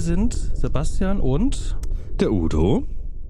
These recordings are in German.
Wir sind Sebastian und der Udo.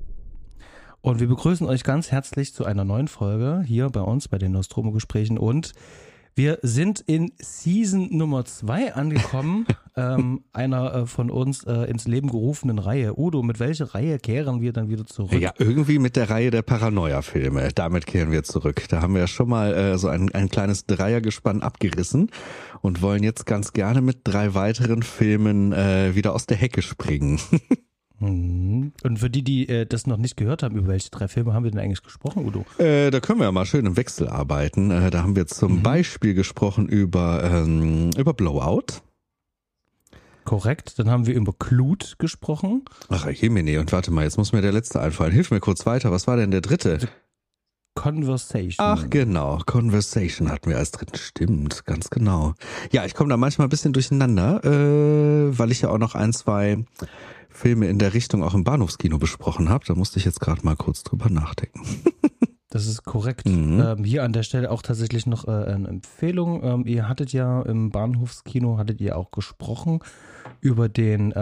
Und wir begrüßen euch ganz herzlich zu einer neuen Folge hier bei uns, bei den Nostromo-Gesprächen. Und wir sind in Season Nummer 2 angekommen, einer von uns ins Leben gerufenen Reihe. Udo, mit welcher Reihe kehren wir dann wieder zurück? Ja, irgendwie mit der Reihe der Paranoia-Filme. Damit kehren wir zurück. Da haben wir ja schon mal so ein kleines Dreiergespann abgerissen und wollen jetzt ganz gerne mit 3 weiteren Filmen wieder aus der Hecke springen. Und für die das noch nicht gehört haben, über welche 3 Filme haben wir denn eigentlich gesprochen, Udo? Da können wir ja mal schön im Wechsel arbeiten. Da haben wir zum Beispiel gesprochen über Blowout. Korrekt, dann haben wir über Clute gesprochen. Ach, Jemine, und warte mal, jetzt muss mir der letzte einfallen. Hilf mir kurz weiter, was war denn der dritte? Conversation. Ach genau, Conversation hatten wir als dritten. Stimmt, ganz genau. Ja, ich komme da manchmal ein bisschen durcheinander, weil ich ja auch noch 1, 2 Filme in der Richtung auch im Bahnhofskino besprochen habe. Da musste ich jetzt gerade mal kurz drüber nachdenken. Das ist korrekt. Hier an der Stelle auch tatsächlich noch eine Empfehlung. Ihr hattet ja im Bahnhofskino, auch gesprochen über den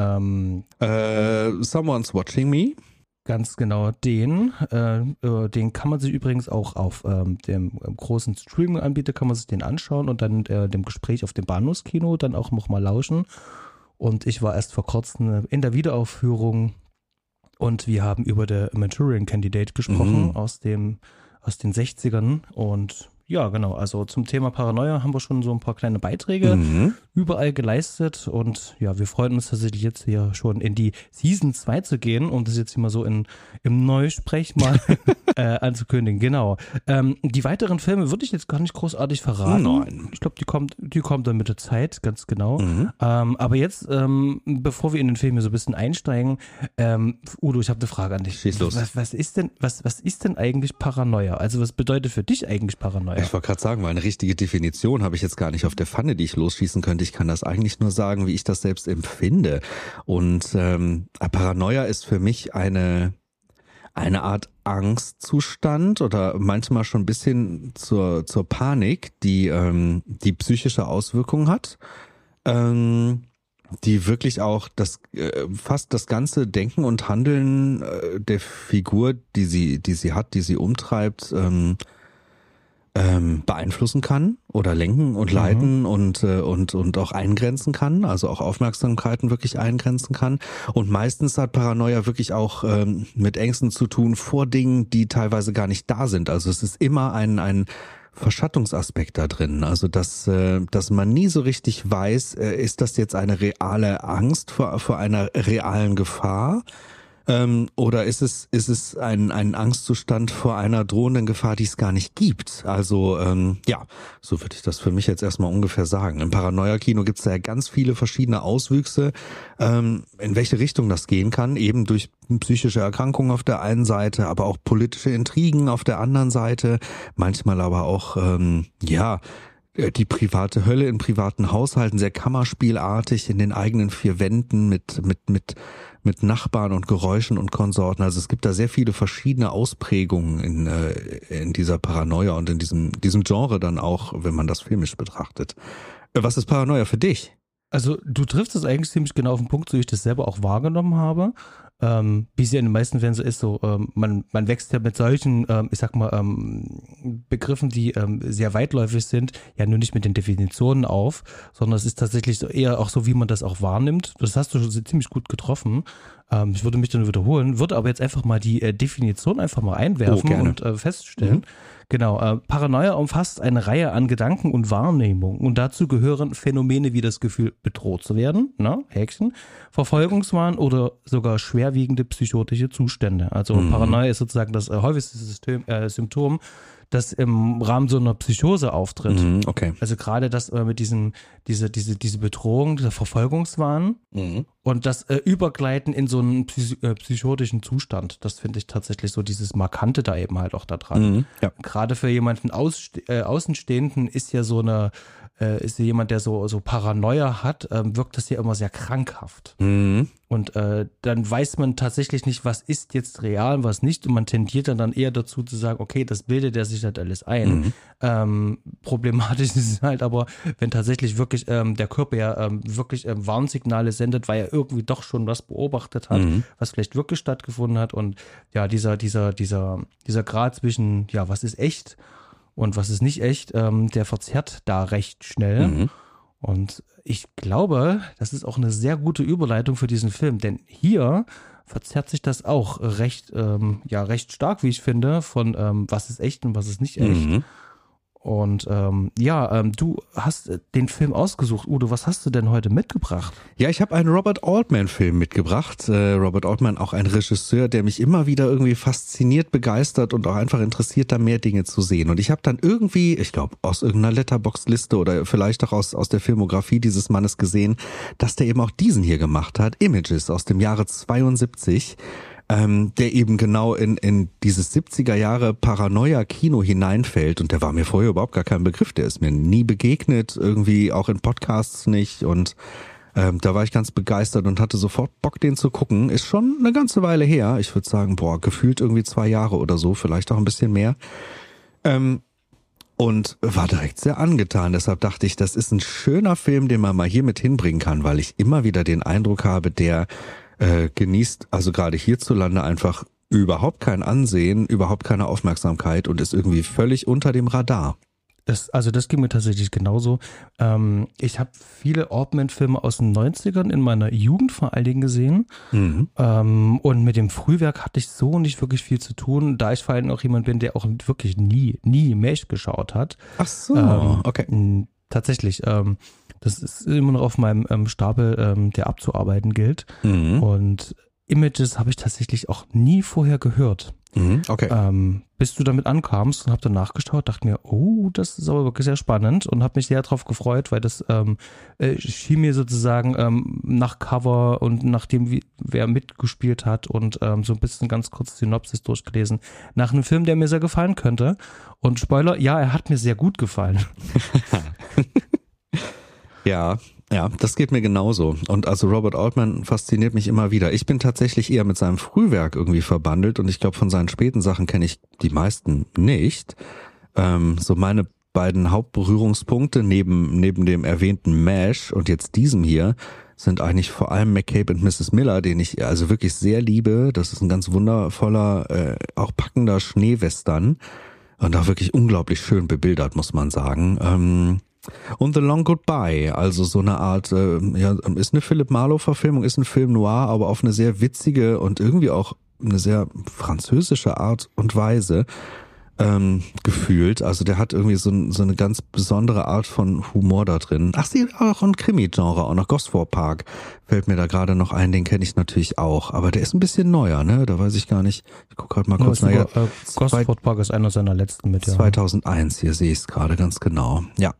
Someone's Watching Me. Ganz genau, den kann man sich übrigens auch auf dem großen Streaming-Anbieter kann man sich den anschauen und dann dem Gespräch auf dem Bahnhofskino dann auch nochmal lauschen. Und ich war erst vor kurzem in der Wiederaufführung und wir haben über The Manchurian Candidate gesprochen aus den 60ern. Und ja, genau, also zum Thema Paranoia haben wir schon so ein paar kleine Beiträge überall geleistet. Und ja, wir freuen uns tatsächlich jetzt hier schon in die Season 2 zu gehen, um das jetzt hier mal so im Neusprech mal anzukündigen. Genau. Die weiteren Filme würde ich jetzt gar nicht großartig verraten. Nein. Ich glaube, die kommt dann mit der Zeit, ganz genau. Aber jetzt, bevor wir in den Film hier so ein bisschen einsteigen, Udo, ich habe eine Frage an dich. Schieß los. Was ist denn eigentlich Paranoia? Also was bedeutet für dich eigentlich Paranoia? Ich wollte gerade sagen, weil eine richtige Definition habe ich jetzt gar nicht auf der Pfanne, die ich losschießen könnte. Ich kann das eigentlich nur sagen, wie ich das selbst empfinde. Und Paranoia ist für mich eine Art Angstzustand oder manchmal schon ein bisschen zur Panik, die psychische Auswirkungen hat, die wirklich auch fast das ganze Denken und Handeln der Figur, die sie hat, die sie umtreibt, beeinflussen kann oder lenken und leiten und auch eingrenzen kann, also auch Aufmerksamkeiten wirklich eingrenzen kann. Und meistens hat Paranoia wirklich auch mit Ängsten zu tun vor Dingen, die teilweise gar nicht da sind. Also es ist immer ein Verschattungsaspekt da drin. Also dass man nie so richtig weiß, ist das jetzt eine reale Angst vor einer realen Gefahr? Oder ist es ein Angstzustand vor einer drohenden Gefahr, die es gar nicht gibt? Also so würde ich das für mich jetzt erstmal ungefähr sagen. Im Paranoia-Kino gibt es da ja ganz viele verschiedene Auswüchse, in welche Richtung das gehen kann, eben durch psychische Erkrankungen auf der einen Seite, aber auch politische Intrigen auf der anderen Seite, manchmal aber auch die private Hölle in privaten Haushalten, sehr kammerspielartig in den eigenen 4 Wänden mit Nachbarn und Geräuschen und Konsorten. Also es gibt da sehr viele verschiedene Ausprägungen in dieser Paranoia und in diesem Genre dann auch, wenn man das filmisch betrachtet. Was ist Paranoia für dich? Also du triffst es eigentlich ziemlich genau auf den Punkt, so wie ich das selber auch wahrgenommen habe. Wie es ja in den meisten Fällen so ist, man wächst ja mit solchen, Begriffen, die sehr weitläufig sind, ja nur nicht mit den Definitionen auf, sondern es ist tatsächlich so eher auch so, wie man das auch wahrnimmt. Das hast du schon ziemlich gut getroffen. Ich würde mich dann wiederholen, würde aber jetzt einfach mal die Definition einfach mal einwerfen und feststellen. Genau, Paranoia umfasst eine Reihe an Gedanken und Wahrnehmungen und dazu gehören Phänomene wie das Gefühl, bedroht zu werden, Häkchen, Verfolgungswahn oder sogar schwerwiegende psychotische Zustände. Also Paranoia ist sozusagen das häufigste Symptom, das im Rahmen so einer Psychose auftritt. Okay. Also gerade das mit diese Bedrohung, dieser Verfolgungswahn und das Übergleiten in so einen psychotischen Zustand. Das finde ich tatsächlich so dieses Markante da eben halt auch da dran. Ja. Gerade für jemanden Außenstehenden ist ja ist ja jemand, der so Paranoia hat, wirkt das ja immer sehr krankhaft. Und dann weiß man tatsächlich nicht, was ist jetzt real und was nicht. Und man tendiert dann eher dazu zu sagen, okay, das bildet er sich halt alles ein. Problematisch ist es halt aber, wenn tatsächlich wirklich der Körper ja wirklich Warnsignale sendet, weil er irgendwie doch schon was beobachtet hat, was vielleicht wirklich stattgefunden hat. Und ja, dieser Grad zwischen, ja, was ist echt und was ist nicht echt, der verzerrt da recht schnell. Und ich glaube, das ist auch eine sehr gute Überleitung für diesen Film, denn hier verzerrt sich das auch recht stark, wie ich finde, von was ist echt und was ist nicht echt. Und du hast den Film ausgesucht. Udo, was hast du denn heute mitgebracht? Ja, ich habe einen Robert Altman-Film mitgebracht. Robert Altman, auch ein Regisseur, der mich immer wieder irgendwie fasziniert, begeistert und auch einfach interessiert, da mehr Dinge zu sehen. Und ich habe dann irgendwie, ich glaube, aus irgendeiner Letterboxd-Liste oder vielleicht auch aus der Filmografie dieses Mannes gesehen, dass der eben auch diesen hier gemacht hat, Images aus dem Jahre 72. Der eben genau in dieses 70er Jahre Paranoia-Kino hineinfällt. Und der war mir vorher überhaupt gar kein Begriff. Der ist mir nie begegnet, irgendwie auch in Podcasts nicht. Und da war ich ganz begeistert und hatte sofort Bock, den zu gucken. Ist schon eine ganze Weile her. Ich würde sagen, gefühlt irgendwie 2 Jahre oder so, vielleicht auch ein bisschen mehr. Und war direkt sehr angetan. Deshalb dachte ich, das ist ein schöner Film, den man mal hier mit hinbringen kann, weil ich immer wieder den Eindruck habe, der genießt also gerade hierzulande einfach überhaupt kein Ansehen, überhaupt keine Aufmerksamkeit und ist irgendwie völlig unter dem Radar. Das ging mir tatsächlich genauso. Ich habe viele Altman-Filme aus den 90ern in meiner Jugend vor allen Dingen gesehen. Und mit dem Frühwerk hatte ich so nicht wirklich viel zu tun, da ich vor allem auch jemand bin, der auch wirklich nie Mesh geschaut hat. Ach so, okay. Tatsächlich. Das ist immer noch auf meinem Stapel, der abzuarbeiten gilt. Und Images habe ich tatsächlich auch nie vorher gehört. Okay. Bis du damit ankamst und habe dann nachgeschaut, dachte mir, oh, das ist aber wirklich sehr spannend und habe mich sehr darauf gefreut, weil das schien mir sozusagen nach Cover und nachdem, wer mitgespielt hat und so ein bisschen ganz kurz Synopsis durchgelesen, nach einem Film, der mir sehr gefallen könnte. Und Spoiler, ja, er hat mir sehr gut gefallen. Ja, das geht mir genauso. Und also Robert Altman fasziniert mich immer wieder. Ich bin tatsächlich eher mit seinem Frühwerk irgendwie verbandelt und ich glaube, von seinen späten Sachen kenne ich die meisten nicht. So meine beiden Hauptberührungspunkte neben dem erwähnten MASH und jetzt diesem hier sind eigentlich vor allem McCabe und Mrs. Miller, den ich also wirklich sehr liebe. Das ist ein ganz wundervoller, auch packender Schneewestern und auch wirklich unglaublich schön bebildert, muss man sagen. Und The Long Goodbye, also so eine Art, ist eine Philip Marlowe-Verfilmung, ist ein Film noir, aber auf eine sehr witzige und irgendwie auch eine sehr französische Art und Weise gefühlt. Also der hat irgendwie so eine ganz besondere Art von Humor da drin. Ach, sie auch ein Krimi-Genre, auch noch Gosford Park fällt mir da gerade noch ein, den kenne ich natürlich auch. Aber der ist ein bisschen neuer, ne? Da weiß ich gar nicht. Ich gucke gerade mal kurz. Gosford Park ist einer seiner letzten mit, ja. 2001, hier sehe ich es gerade ganz genau. Ja.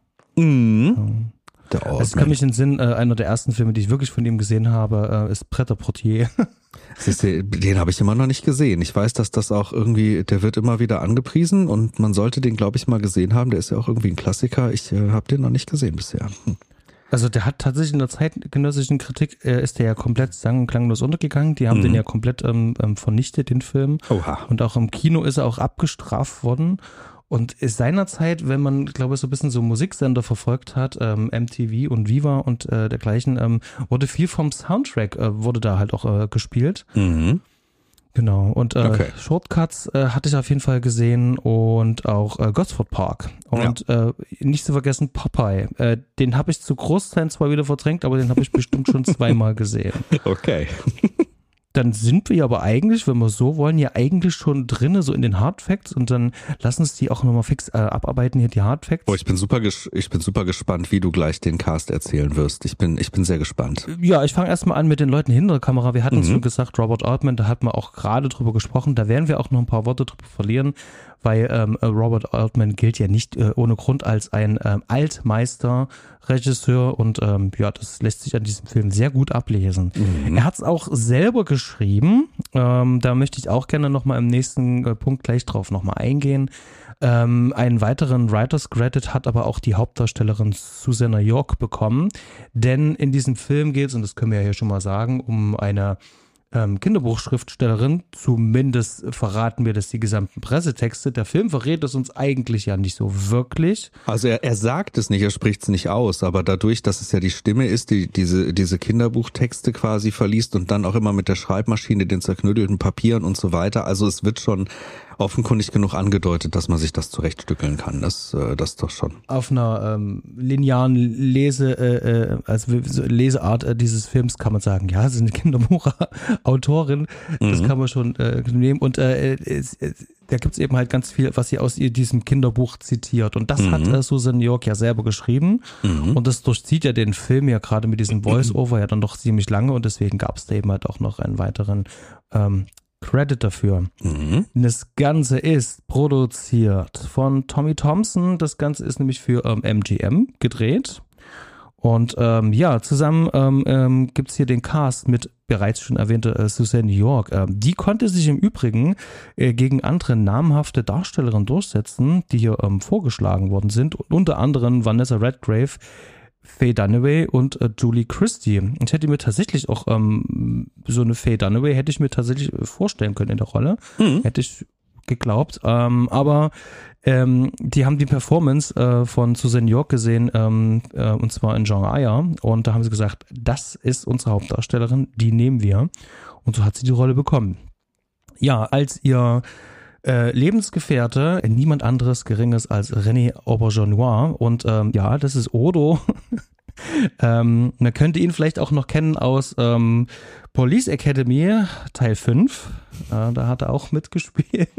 Es kann mich in den Sinn, einer der ersten Filme, die ich wirklich von ihm gesehen habe, ist Pret-à-Porter. Den habe ich immer noch nicht gesehen. Ich weiß, dass das auch irgendwie, der wird immer wieder angepriesen und man sollte den, glaube ich, mal gesehen haben. Der ist ja auch irgendwie ein Klassiker. Ich habe den noch nicht gesehen bisher. Also der hat tatsächlich in der zeitgenössischen Kritik, ist der ja komplett sang- und klanglos untergegangen. Die haben den ja komplett vernichtet, den Film. Oha. Und auch im Kino ist er auch abgestraft worden. Und seinerzeit, wenn man, glaube ich, so ein bisschen so Musiksender verfolgt hat, MTV und Viva und dergleichen, wurde viel vom Soundtrack, wurde da halt auch gespielt. Genau. Und Shortcuts hatte ich auf jeden Fall gesehen und auch Gosford Park. Und nicht zu vergessen Popeye. Den habe ich zu Großteil zwar wieder verdrängt, aber den habe ich bestimmt schon 2-mal gesehen. Okay. Dann sind wir aber eigentlich, wenn wir so wollen, ja eigentlich schon drinne, so in den Hardfacts und dann lass uns die auch nochmal fix abarbeiten, hier die Hardfacts. Ich bin super gespannt, wie du gleich den Cast erzählen wirst. Ich bin sehr gespannt. Ja, ich fange erstmal an mit den Leuten hinter der Kamera. Wir hatten schon gesagt, Robert Altman, da hat man auch gerade drüber gesprochen. Da werden wir auch noch ein paar Worte drüber verlieren, weil Robert Altman gilt ja nicht ohne Grund als ein Altmeister-Regisseur und das lässt sich an diesem Film sehr gut ablesen. Er hat es auch selber geschrieben, da möchte ich auch gerne nochmal im nächsten Punkt gleich drauf nochmal eingehen. Einen weiteren Writers Credit hat aber auch die Hauptdarstellerin Susanna York bekommen, denn in diesem Film geht es, und das können wir ja hier schon mal sagen, um eine Kinderbuchschriftstellerin, zumindest verraten mir das die gesamten Pressetexte. Der Film verrät es uns eigentlich ja nicht so wirklich. Also er sagt es nicht, er spricht es nicht aus, aber dadurch, dass es ja die Stimme ist, die diese Kinderbuchtexte quasi verliest und dann auch immer mit der Schreibmaschine, den zerknüttelten Papieren und so weiter, also es wird schon offenkundig genug angedeutet, dass man sich das zurechtstückeln kann. Das doch schon. Auf einer linearen Leseart dieses Films kann man sagen, ja, es ist eine Kinderbuchautorin, das kann man schon nehmen. Und da gibt es eben halt ganz viel, was sie aus diesem Kinderbuch zitiert. Und das hat Susan York ja selber geschrieben. Und das durchzieht ja den Film ja gerade mit diesem Voice-Over ja dann doch ziemlich lange. Und deswegen gab es da eben halt auch noch einen weiteren Credit dafür. Das Ganze ist produziert von Tommy Thompson. Das Ganze ist nämlich für MGM gedreht. Und zusammen gibt es hier den Cast mit bereits schon erwähnter Susan York. Die konnte sich im Übrigen gegen andere namhafte Darstellerinnen durchsetzen, die hier vorgeschlagen worden sind. Unter anderem Vanessa Redgrave, Faye Dunaway und Julie Christie. Ich hätte mir tatsächlich auch so eine Faye Dunaway hätte ich mir tatsächlich vorstellen können in der Rolle. Hätte ich geglaubt. Aber die haben die Performance von Susan York gesehen, und zwar in Jean Eyre. Und da haben sie gesagt, das ist unsere Hauptdarstellerin, die nehmen wir. Und so hat sie die Rolle bekommen. Ja, als ihr Lebensgefährte, niemand anderes Geringes als René Auberjonois. Und das ist Odo. Man könnte ihn vielleicht auch noch kennen aus Police Academy Teil 5. Da hat er auch mitgespielt.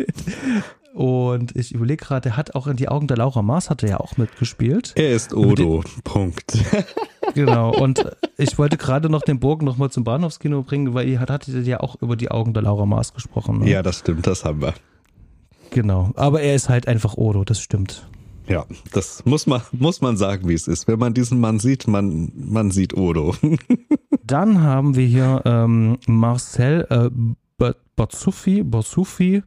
Und ich überlege gerade, der hat auch in Die Augen der Laura Mars hat er ja auch mitgespielt. Er ist Odo, Punkt. Genau, und ich wollte gerade noch den Bogen nochmal zum Bahnhofskino bringen, weil ihr hattet ja auch über Die Augen der Laura Mars gesprochen. Ne? Ja, das stimmt, das haben wir. Genau, aber er ist halt einfach Odo, das stimmt. Ja, das muss man sagen, wie es ist. Wenn man diesen Mann sieht, man sieht Odo. Dann haben wir hier Marcel Borsuffi.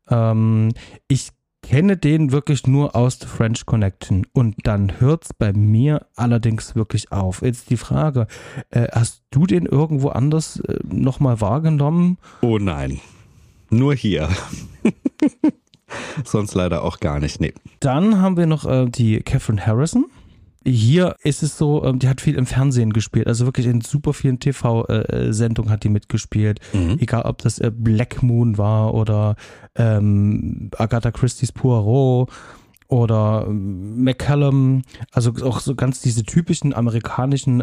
Ich kenne den wirklich nur aus The French Connection und dann hört's bei mir allerdings wirklich auf. Jetzt die Frage, hast du den irgendwo anders nochmal wahrgenommen? Oh nein, nur hier. Sonst leider auch gar nicht, nee. Dann haben wir noch die Catherine Harrison. Hier ist es so, die hat viel im Fernsehen gespielt, also wirklich in super vielen TV-Sendungen hat die mitgespielt. Egal, ob das Black Moon war oder Agatha Christie's Poirot oder McCallum, also auch so ganz diese typischen amerikanischen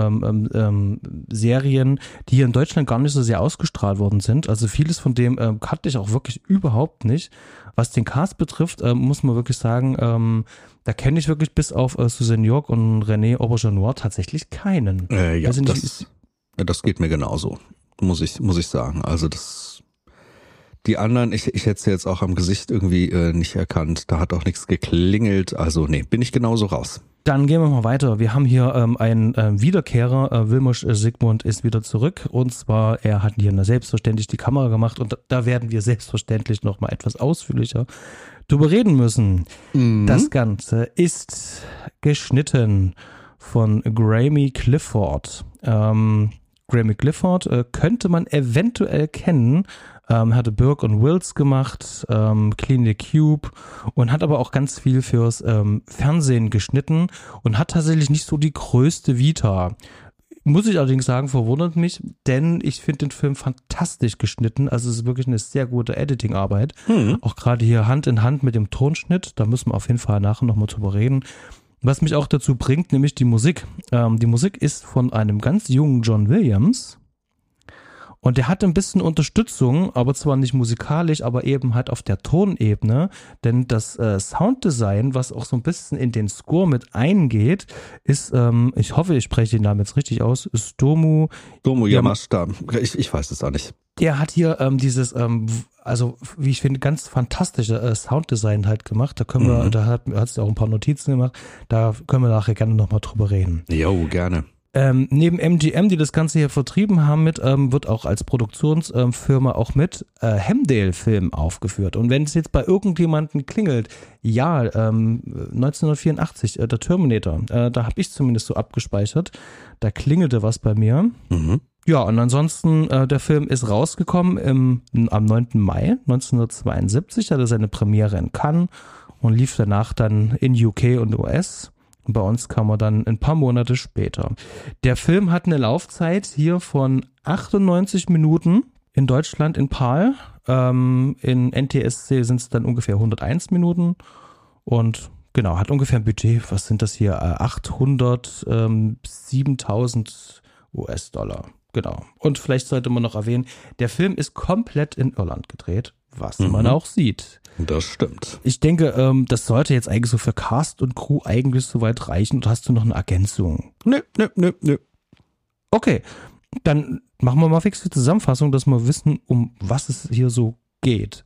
Serien, die hier in Deutschland gar nicht so sehr ausgestrahlt worden sind. Also vieles von dem kannte ich auch wirklich überhaupt nicht. Was den Cast betrifft, muss man wirklich sagen, da kenne ich wirklich bis auf Susan York und René Auberjonois tatsächlich keinen. Ja, also das geht mir genauso, muss ich sagen. Also die anderen, ich hätte sie jetzt auch am Gesicht irgendwie nicht erkannt. Da hat auch nichts geklingelt. Also nee, bin ich genauso raus. Dann gehen wir mal weiter. Wir haben hier einen Wiederkehrer. Vilmos Zsigmond ist wieder zurück. Und zwar, er hat hier selbstverständlich die Kamera gemacht. Und da werden wir selbstverständlich noch mal etwas ausführlicher drüber reden müssen. Das Ganze ist geschnitten von Graeme Clifford. Graeme Clifford könnte man eventuell kennen. Hatte Burke und Wills gemacht, Clean the Cube und hat aber auch ganz viel fürs Fernsehen geschnitten und hat tatsächlich nicht so die größte Vita. Muss ich allerdings sagen, verwundert mich, denn ich finde den Film fantastisch geschnitten. Also es ist wirklich eine sehr gute Editing-Arbeit. Auch gerade hier Hand in Hand mit dem Tonschnitt, da müssen wir auf jeden Fall nachher nochmal drüber reden. Was mich auch dazu bringt, nämlich die Musik. Die Musik ist von einem ganz jungen John Williams. Und der hat ein bisschen Unterstützung, aber zwar nicht musikalisch, aber eben halt auf der Tonebene, denn das Sounddesign, was auch so ein bisschen in den Score mit eingeht, ist, ich hoffe, ich spreche den Namen jetzt richtig aus, Stomu Yamashita. Ich weiß es auch nicht. Der hat hier dieses, also wie ich finde, ganz fantastische Sounddesign halt gemacht. Da können wir, da hat es ja auch ein paar Notizen gemacht, da können wir nachher gerne nochmal drüber reden. Jo, gerne. Neben MGM, die das Ganze hier vertrieben haben wird auch als Produktionsfirma auch mit Hemdale-Film aufgeführt. Und wenn es jetzt bei irgendjemandem klingelt, ja, 1984, der Terminator, da habe ich zumindest so abgespeichert, da klingelte was bei mir. Ja, und ansonsten, der Film ist rausgekommen am 9. Mai 1972, hatte seine Premiere in Cannes und lief danach dann in UK und US. Und bei uns kam er dann ein paar Monate später. Der Film hat eine Laufzeit hier von 98 Minuten in Deutschland in PAL. In NTSC sind es dann ungefähr 101 Minuten und genau, hat ungefähr ein Budget, was sind das hier, 807.000 US-Dollar. Genau. Und vielleicht sollte man noch erwähnen, der Film ist komplett in Irland gedreht, was man auch sieht. Das stimmt. Ich denke, das sollte jetzt eigentlich so für Cast und Crew eigentlich soweit reichen. Oder hast du noch eine Ergänzung? Nö. Okay, dann machen wir mal fix die Zusammenfassung, dass wir wissen, um was es hier so geht.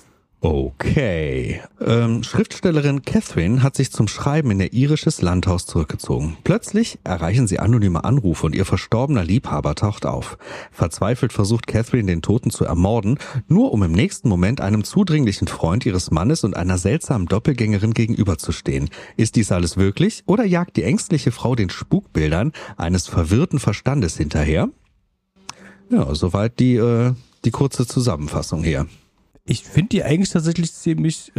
Okay. Schriftstellerin Catherine hat sich zum Schreiben in ihr irisches Landhaus zurückgezogen. Plötzlich erreichen sie anonyme Anrufe und ihr verstorbener Liebhaber taucht auf. Verzweifelt versucht Catherine, den Toten zu ermorden, nur um im nächsten Moment einem zudringlichen Freund ihres Mannes und einer seltsamen Doppelgängerin gegenüberzustehen. Ist dies alles wirklich oder jagt die ängstliche Frau den Spukbildern eines verwirrten Verstandes hinterher? Ja, soweit die kurze Zusammenfassung hier. Ich finde die eigentlich tatsächlich ziemlich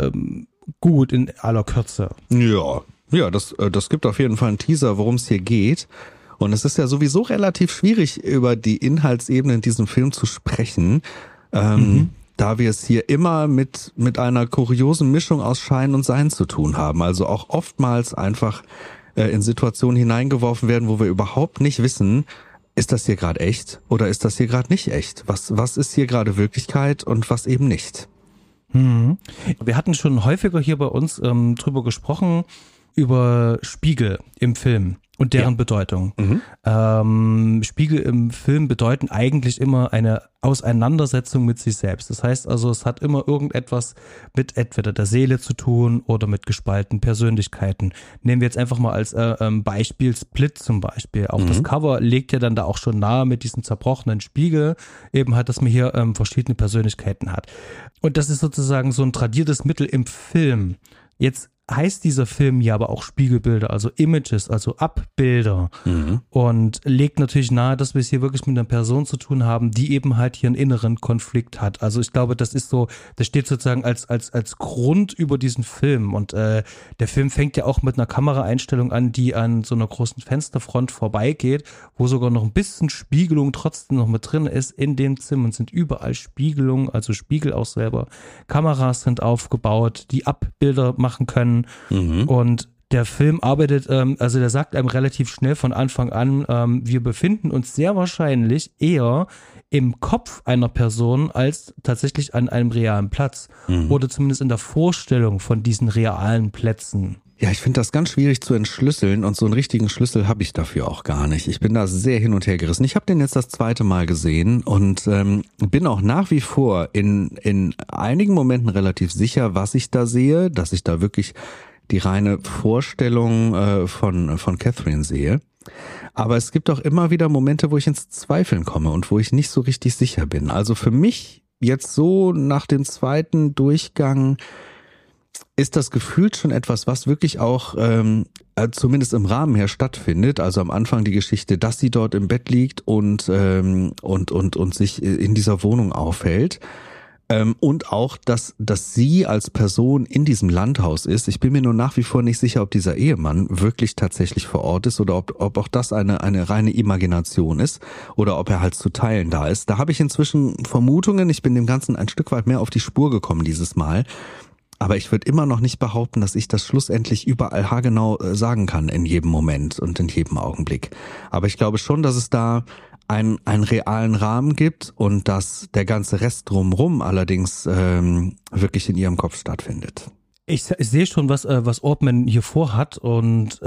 gut in aller Kürze. Ja, das gibt auf jeden Fall einen Teaser, worum es hier geht. Und es ist ja sowieso relativ schwierig, über die Inhaltsebene in diesem Film zu sprechen, da wir es hier immer mit einer kuriosen Mischung aus Schein und Sein zu tun haben. Also auch oftmals einfach in Situationen hineingeworfen werden, wo wir überhaupt nicht wissen, ist das hier gerade echt oder ist das hier gerade nicht echt? Was ist hier gerade Wirklichkeit und was eben nicht? Wir hatten schon häufiger hier bei uns drüber gesprochen, über Spiegel im Film und deren Bedeutung. Spiegel im Film bedeuten eigentlich immer eine Auseinandersetzung mit sich selbst. Das heißt also, es hat immer irgendetwas mit entweder der Seele zu tun oder mit gespaltenen Persönlichkeiten. Nehmen wir jetzt einfach mal als Beispiel Split zum Beispiel. Auch das Cover legt ja dann da auch schon nahe mit diesem zerbrochenen Spiegel, eben halt, dass man hier verschiedene Persönlichkeiten hat. Und das ist sozusagen so ein tradiertes Mittel im Film. Jetzt heißt dieser Film ja aber auch Spiegelbilder, also Images, also Abbilder und legt natürlich nahe, dass wir es hier wirklich mit einer Person zu tun haben, die eben halt hier einen inneren Konflikt hat. Also ich glaube, das ist so, das steht sozusagen als Grund über diesen Film und der Film fängt ja auch mit einer Kameraeinstellung an, die an so einer großen Fensterfront vorbeigeht, wo sogar noch ein bisschen Spiegelung trotzdem noch mit drin ist in dem Zimmer und sind überall Spiegelungen, also Spiegel auch selber. Kameras sind aufgebaut, die Abbilder machen können. Und der Film arbeitet, also der sagt einem relativ schnell von Anfang an, wir befinden uns sehr wahrscheinlich eher im Kopf einer Person als tatsächlich an einem realen Platz oder zumindest in der Vorstellung von diesen realen Plätzen. Ja, ich finde das ganz schwierig zu entschlüsseln und so einen richtigen Schlüssel habe ich dafür auch gar nicht. Ich bin da sehr hin und her gerissen. Ich habe den jetzt das zweite Mal gesehen und bin auch nach wie vor in einigen Momenten relativ sicher, was ich da sehe, dass ich da wirklich die reine Vorstellung von Catherine sehe. Aber es gibt auch immer wieder Momente, wo ich ins Zweifeln komme und wo ich nicht so richtig sicher bin. Also für mich jetzt so nach dem zweiten Durchgang ist das gefühlt schon etwas, was wirklich auch zumindest im Rahmen her stattfindet. Also am Anfang die Geschichte, dass sie dort im Bett liegt und sich in dieser Wohnung aufhält. Und auch, dass sie als Person in diesem Landhaus ist. Ich bin mir nur nach wie vor nicht sicher, ob dieser Ehemann wirklich tatsächlich vor Ort ist oder ob auch das eine reine Imagination ist oder ob er halt zu Teilen da ist. Da habe ich inzwischen Vermutungen. Ich bin dem Ganzen ein Stück weit mehr auf die Spur gekommen dieses Mal. Aber ich würde immer noch nicht behaupten, dass ich das schlussendlich überall haargenau sagen kann in jedem Moment und in jedem Augenblick. Aber ich glaube schon, dass es da einen realen Rahmen gibt und dass der ganze Rest drumherum allerdings wirklich in ihrem Kopf stattfindet. Ich sehe schon, was Ortman hier vorhat und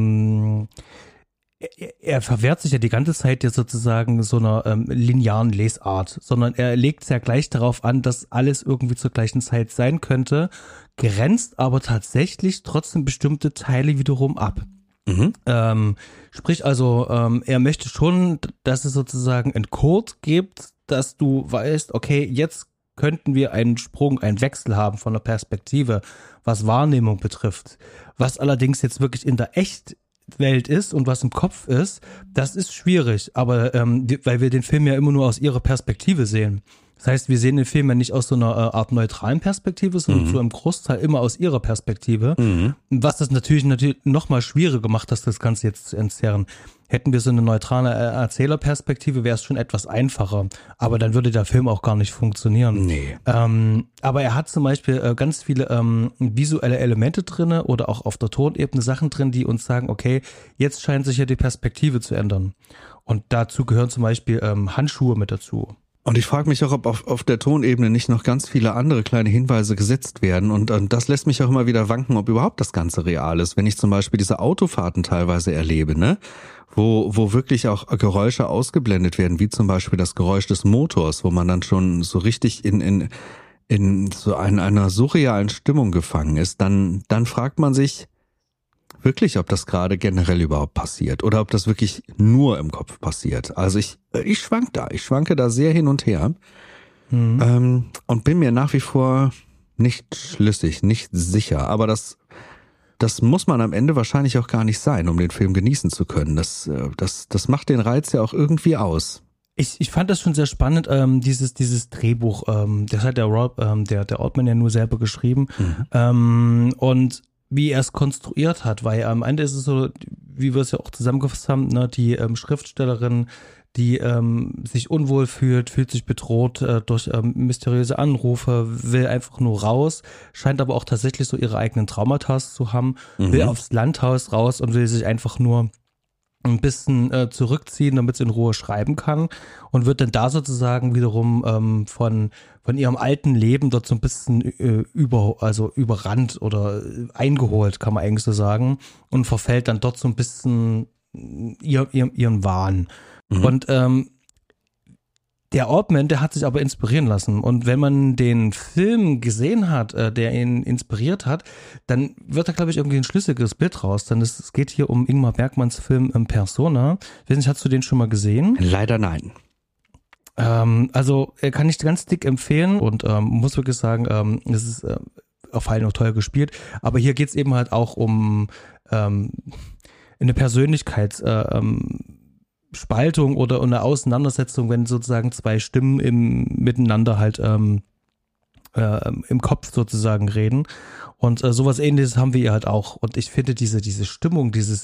er verwehrt sich ja die ganze Zeit jetzt sozusagen so einer linearen Lesart, sondern er legt es ja gleich darauf an, dass alles irgendwie zur gleichen Zeit sein könnte, grenzt aber tatsächlich trotzdem bestimmte Teile wiederum ab. Sprich also, er möchte schon, dass es sozusagen einen Code gibt, dass du weißt, okay, jetzt könnten wir einen Sprung, einen Wechsel haben von der Perspektive, was Wahrnehmung betrifft. Was allerdings jetzt wirklich in der Welt ist und was im Kopf ist, das ist schwierig, aber weil wir den Film ja immer nur aus ihrer Perspektive sehen. Das heißt, wir sehen den Film ja nicht aus so einer Art neutralen Perspektive, sondern so im Großteil immer aus ihrer Perspektive. Was das natürlich noch mal schwieriger gemacht hat, das Ganze jetzt zu entzerren. Hätten wir so eine neutrale Erzählerperspektive, wäre es schon etwas einfacher. Aber dann würde der Film auch gar nicht funktionieren. Nee. Aber er hat zum Beispiel ganz viele visuelle Elemente drinne oder auch auf der Tonebene Sachen drin, die uns sagen, okay, jetzt scheint sich ja die Perspektive zu ändern. Und dazu gehören zum Beispiel Handschuhe mit dazu. Und ich frage mich auch, ob auf der Tonebene nicht noch ganz viele andere kleine Hinweise gesetzt werden. Und das lässt mich auch immer wieder wanken, ob überhaupt das Ganze real ist. Wenn ich zum Beispiel diese Autofahrten teilweise erlebe, ne, wo wirklich auch Geräusche ausgeblendet werden, wie zum Beispiel das Geräusch des Motors, wo man dann schon so richtig in so einer surrealen Stimmung gefangen ist, dann fragt man sich wirklich, ob das gerade generell überhaupt passiert oder ob das wirklich nur im Kopf passiert. Also ich schwanke da sehr hin und her und bin mir nach wie vor nicht schlüssig, nicht sicher. Aber das muss man am Ende wahrscheinlich auch gar nicht sein, um den Film genießen zu können. Das macht den Reiz ja auch irgendwie aus. Ich fand das schon sehr spannend, dieses Drehbuch. Das hat der Altman ja nur selber geschrieben. Und wie er es konstruiert hat, weil am Ende ist es so, wie wir es ja auch zusammengefasst haben, ne, die Schriftstellerin, die sich unwohl fühlt sich bedroht durch mysteriöse Anrufe, will einfach nur raus, scheint aber auch tatsächlich so ihre eigenen Traumata zu haben, will aufs Landhaus raus und will sich einfach nur ein bisschen zurückziehen, damit sie in Ruhe schreiben kann und wird dann da sozusagen wiederum von ihrem alten Leben dort so ein bisschen überrannt oder eingeholt, kann man eigentlich so sagen, und verfällt dann dort so ein bisschen ihren Wahn. Und der Altman, der hat sich aber inspirieren lassen. Und wenn man den Film gesehen hat, der ihn inspiriert hat, dann wird da, glaube ich, irgendwie ein schlüssiges Bild raus. Denn es geht hier um Ingmar Bergmanns Film Persona. Ich weiß nicht, hast du den schon mal gesehen? Leider nein. Also kann ich ganz dick empfehlen und muss wirklich sagen, es ist auf jeden Fall toll gespielt. Aber hier geht's eben halt auch um eine Persönlichkeitsspaltung oder eine Auseinandersetzung, wenn sozusagen zwei Stimmen miteinander halt im Kopf sozusagen reden. Und sowas Ähnliches haben wir hier halt auch. Und ich finde diese Stimmung, dieses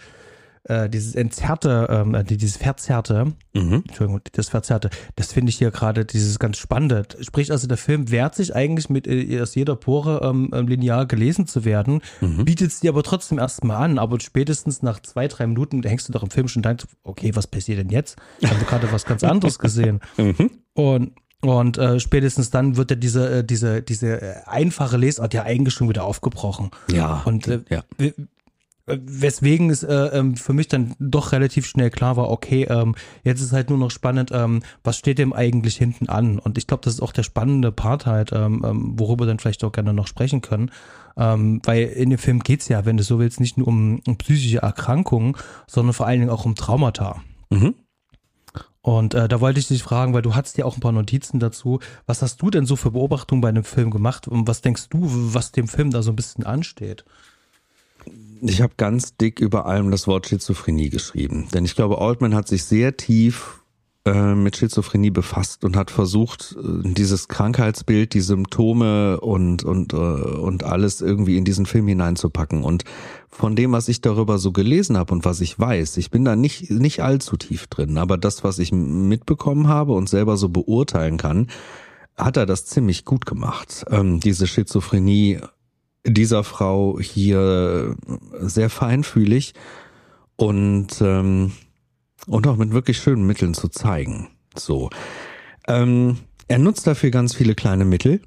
entzerrte, dieses Verzerrte, Entschuldigung, das Verzerrte, das finde ich hier gerade dieses ganz Spannende. Sprich, also der Film wehrt sich eigentlich mit aus jeder Pore linear gelesen zu werden, bietet es dir aber trotzdem erstmal an, aber spätestens nach 2-3 Minuten hängst du doch im Film schon denkst, okay, was passiert denn jetzt? Ich habe gerade was ganz anderes gesehen. Und spätestens dann wird ja diese einfache Lesart ja eigentlich schon wieder aufgebrochen. Ja. Und weswegen es für mich dann doch relativ schnell klar war, okay, jetzt ist halt nur noch spannend, was steht dem eigentlich hinten an? Und ich glaube, das ist auch der spannende Part halt, worüber wir dann vielleicht auch gerne noch sprechen können. Weil in dem Film geht's ja, wenn du so willst, nicht nur um psychische Erkrankungen, sondern vor allen Dingen auch um Traumata. Und da wollte ich dich fragen, weil du hattest ja auch ein paar Notizen dazu. Was hast du denn so für Beobachtungen bei dem Film gemacht? Und was denkst du, was dem Film da so ein bisschen ansteht? Ich habe ganz dick über allem das Wort Schizophrenie geschrieben. Denn ich glaube, Altman hat sich sehr tief mit Schizophrenie befasst und hat versucht, dieses Krankheitsbild, die Symptome und alles irgendwie in diesen Film hineinzupacken. Und von dem, was ich darüber so gelesen habe und was ich weiß, ich bin da nicht allzu tief drin, aber das, was ich mitbekommen habe und selber so beurteilen kann, hat er das ziemlich gut gemacht. Diese Schizophrenie dieser Frau hier sehr feinfühlig und auch mit wirklich schönen Mitteln zu zeigen. So. Er nutzt dafür ganz viele kleine Mittel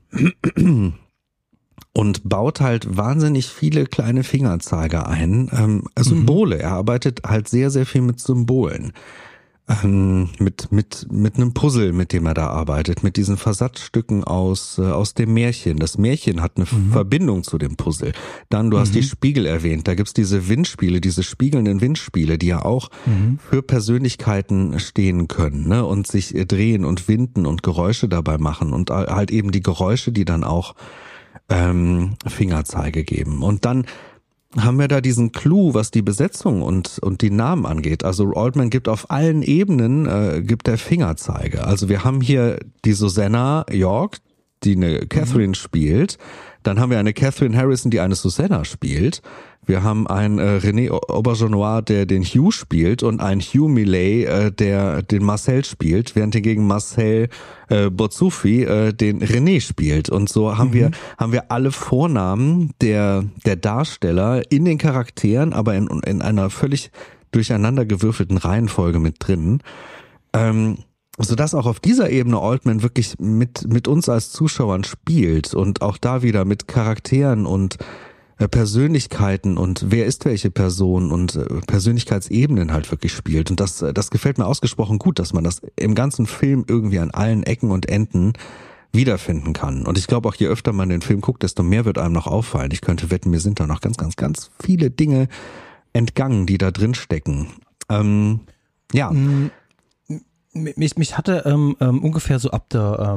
und baut halt wahnsinnig viele kleine Fingerzeiger ein. Symbole. Er arbeitet halt sehr, sehr viel mit Symbolen. Mit einem Puzzle, mit dem er da arbeitet, mit diesen Versatzstücken aus dem Märchen. Das Märchen hat eine Verbindung zu dem Puzzle. Dann, du hast die Spiegel erwähnt, da gibt's diese Windspiele, diese spiegelnden Windspiele, die ja auch für Persönlichkeiten stehen können, ne, und sich drehen und winden und Geräusche dabei machen und halt eben die Geräusche, die dann auch Fingerzeige geben. Und dann haben wir da diesen Clou, was die Besetzung und die Namen angeht. Also Altman gibt auf allen Ebenen, gibt der Fingerzeige. Also wir haben hier die Susanna York, die eine Catherine spielt. Dann haben wir eine Catherine Harrison, die eine Susanna spielt. Wir haben einen René Auberjonois, der den Hugh spielt, und einen Hugh Millet, der den Marcel spielt, während hingegen Marcel Bozzuffi den René spielt. Und so haben wir alle Vornamen der Darsteller in den Charakteren, aber in einer völlig durcheinandergewürfelten Reihenfolge mit drin. Sodass auch auf dieser Ebene Altman wirklich mit uns als Zuschauern spielt und auch da wieder mit Charakteren und Persönlichkeiten und wer ist welche Person und Persönlichkeitsebenen halt wirklich spielt. Und das gefällt mir ausgesprochen gut, dass man das im ganzen Film irgendwie an allen Ecken und Enden wiederfinden kann. Und ich glaube auch, je öfter man den Film guckt, desto mehr wird einem noch auffallen. Ich könnte wetten, mir sind da noch ganz, ganz, ganz viele Dinge entgangen, die da drin stecken. Ja. Mich hatte ungefähr so ab der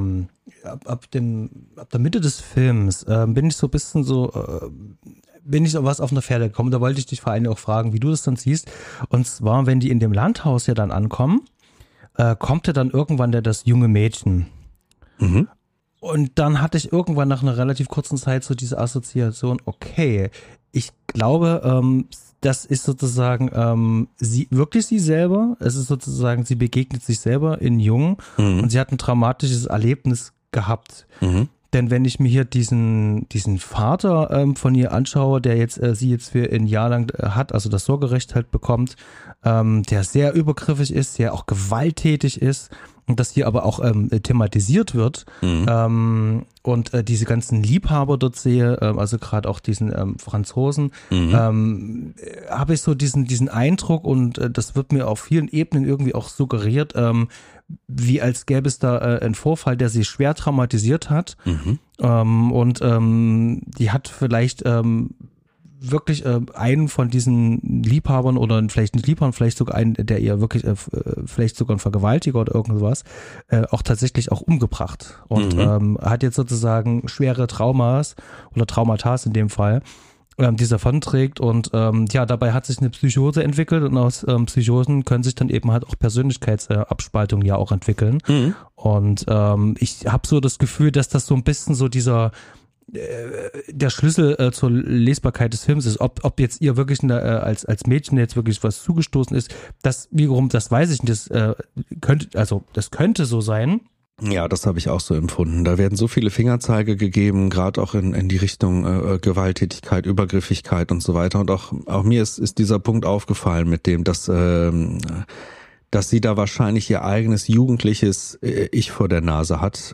Mitte des Films bin ich so ein bisschen bin ich so was auf eine Pferde gekommen. Da wollte ich dich vor allem auch fragen, wie du das dann siehst. Und zwar, wenn die in dem Landhaus ja dann ankommen, kommt ja dann irgendwann das junge Mädchen. Mhm. Und dann hatte ich irgendwann nach einer relativ kurzen Zeit so diese Assoziation, okay, ich glaube, das ist sozusagen sie selber. Es ist sozusagen, sie begegnet sich selber in Jung und sie hat ein traumatisches Erlebnis gehabt. Mhm. Denn wenn ich mir hier diesen Vater von ihr anschaue, der jetzt sie jetzt für ein Jahr lang hat, also das Sorgerecht halt bekommt, der sehr übergriffig ist, der auch gewalttätig ist und das hier aber auch thematisiert wird und diese ganzen Liebhaber dort sehe, also gerade auch diesen Franzosen, habe ich so diesen Eindruck und das wird mir auf vielen Ebenen irgendwie auch suggeriert, wie als gäbe es da einen Vorfall, der sie schwer traumatisiert hat und die hat vielleicht wirklich einen von diesen Liebhabern oder vielleicht nicht Liebhabern, vielleicht sogar einen, der ihr wirklich, vielleicht sogar ein Vergewaltiger oder irgendwas, auch tatsächlich auch umgebracht und hat jetzt sozusagen schwere Traumas oder Traumata in dem Fall, die er davonträgt und dabei hat sich eine Psychose entwickelt und aus Psychosen können sich dann eben halt auch Persönlichkeitsabspaltungen ja auch entwickeln und ich habe so das Gefühl, dass das so ein bisschen so der Schlüssel zur Lesbarkeit des Films ist, ob jetzt ihr wirklich als Mädchen jetzt wirklich was zugestoßen ist, das wiederum, das weiß ich nicht, das könnte so sein. Ja, das habe ich auch so empfunden. Da werden so viele Fingerzeige gegeben, gerade auch in die Richtung Gewalttätigkeit, Übergriffigkeit und so weiter. Und auch mir ist dieser Punkt aufgefallen mit dem, dass sie da wahrscheinlich ihr eigenes jugendliches Ich vor der Nase hat.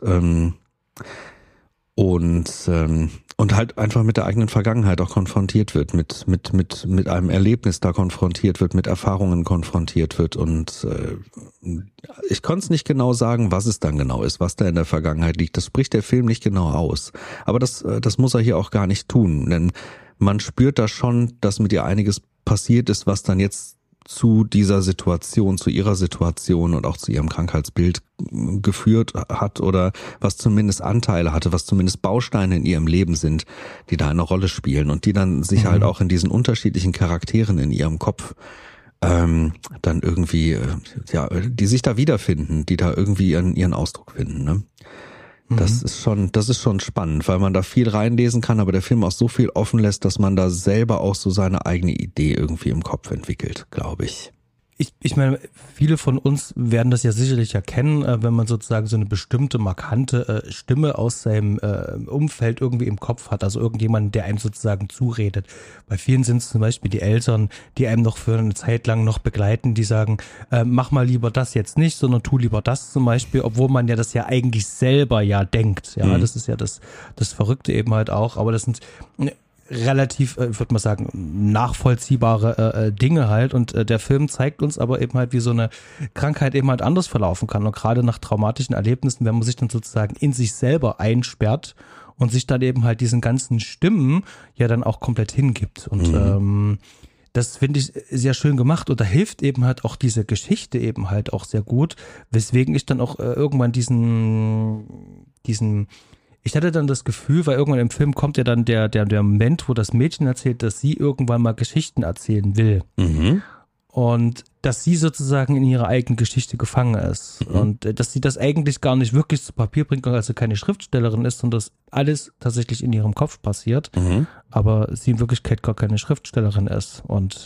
Und halt einfach mit der eigenen Vergangenheit auch konfrontiert wird, mit einem Erlebnis da konfrontiert wird, mit Erfahrungen konfrontiert wird und ich konnte es nicht genau sagen, was es dann genau ist, was da in der Vergangenheit liegt. Das spricht der Film nicht genau aus. Aber das muss er hier auch gar nicht tun, denn man spürt da schon, dass mit ihr einiges passiert ist, was dann jetzt zu dieser Situation, zu ihrer Situation und auch zu ihrem Krankheitsbild geführt hat oder was zumindest Anteile hatte, was zumindest Bausteine in ihrem Leben sind, die da eine Rolle spielen und die dann sich halt auch in diesen unterschiedlichen Charakteren in ihrem Kopf dann irgendwie, die sich da wiederfinden, die da irgendwie ihren Ausdruck finden, ne? Das ist schon spannend, weil man da viel reinlesen kann, aber der Film auch so viel offen lässt, dass man da selber auch so seine eigene Idee irgendwie im Kopf entwickelt, glaube ich. Ich meine, viele von uns werden das ja sicherlich erkennen, wenn man sozusagen so eine bestimmte markante Stimme aus seinem Umfeld irgendwie im Kopf hat, also irgendjemand, der einem sozusagen zuredet. Bei vielen sind es zum Beispiel die Eltern, die einem noch für eine Zeit lang noch begleiten, die sagen, mach mal lieber das jetzt nicht, sondern tu lieber das zum Beispiel, obwohl man ja das ja eigentlich selber ja denkt. Ja, das ist ja das Verrückte eben halt auch, aber das sind relativ, ich würde mal sagen, nachvollziehbare Dinge halt und der Film zeigt uns aber eben halt, wie so eine Krankheit eben halt anders verlaufen kann und gerade nach traumatischen Erlebnissen, wenn man sich dann sozusagen in sich selber einsperrt und sich dann eben halt diesen ganzen Stimmen ja dann auch komplett hingibt und das finde ich sehr schön gemacht und da hilft eben halt auch diese Geschichte eben halt auch sehr gut, weswegen ich dann auch irgendwann diesen ich hatte dann das Gefühl, weil irgendwann im Film kommt ja dann der Moment, wo das Mädchen erzählt, dass sie irgendwann mal Geschichten erzählen will. Mhm. Und dass sie sozusagen in ihrer eigenen Geschichte gefangen ist. Und dass sie das eigentlich gar nicht wirklich zu Papier bringt, also keine Schriftstellerin ist, sondern dass alles tatsächlich in ihrem Kopf passiert. Aber sie in Wirklichkeit gar keine Schriftstellerin ist.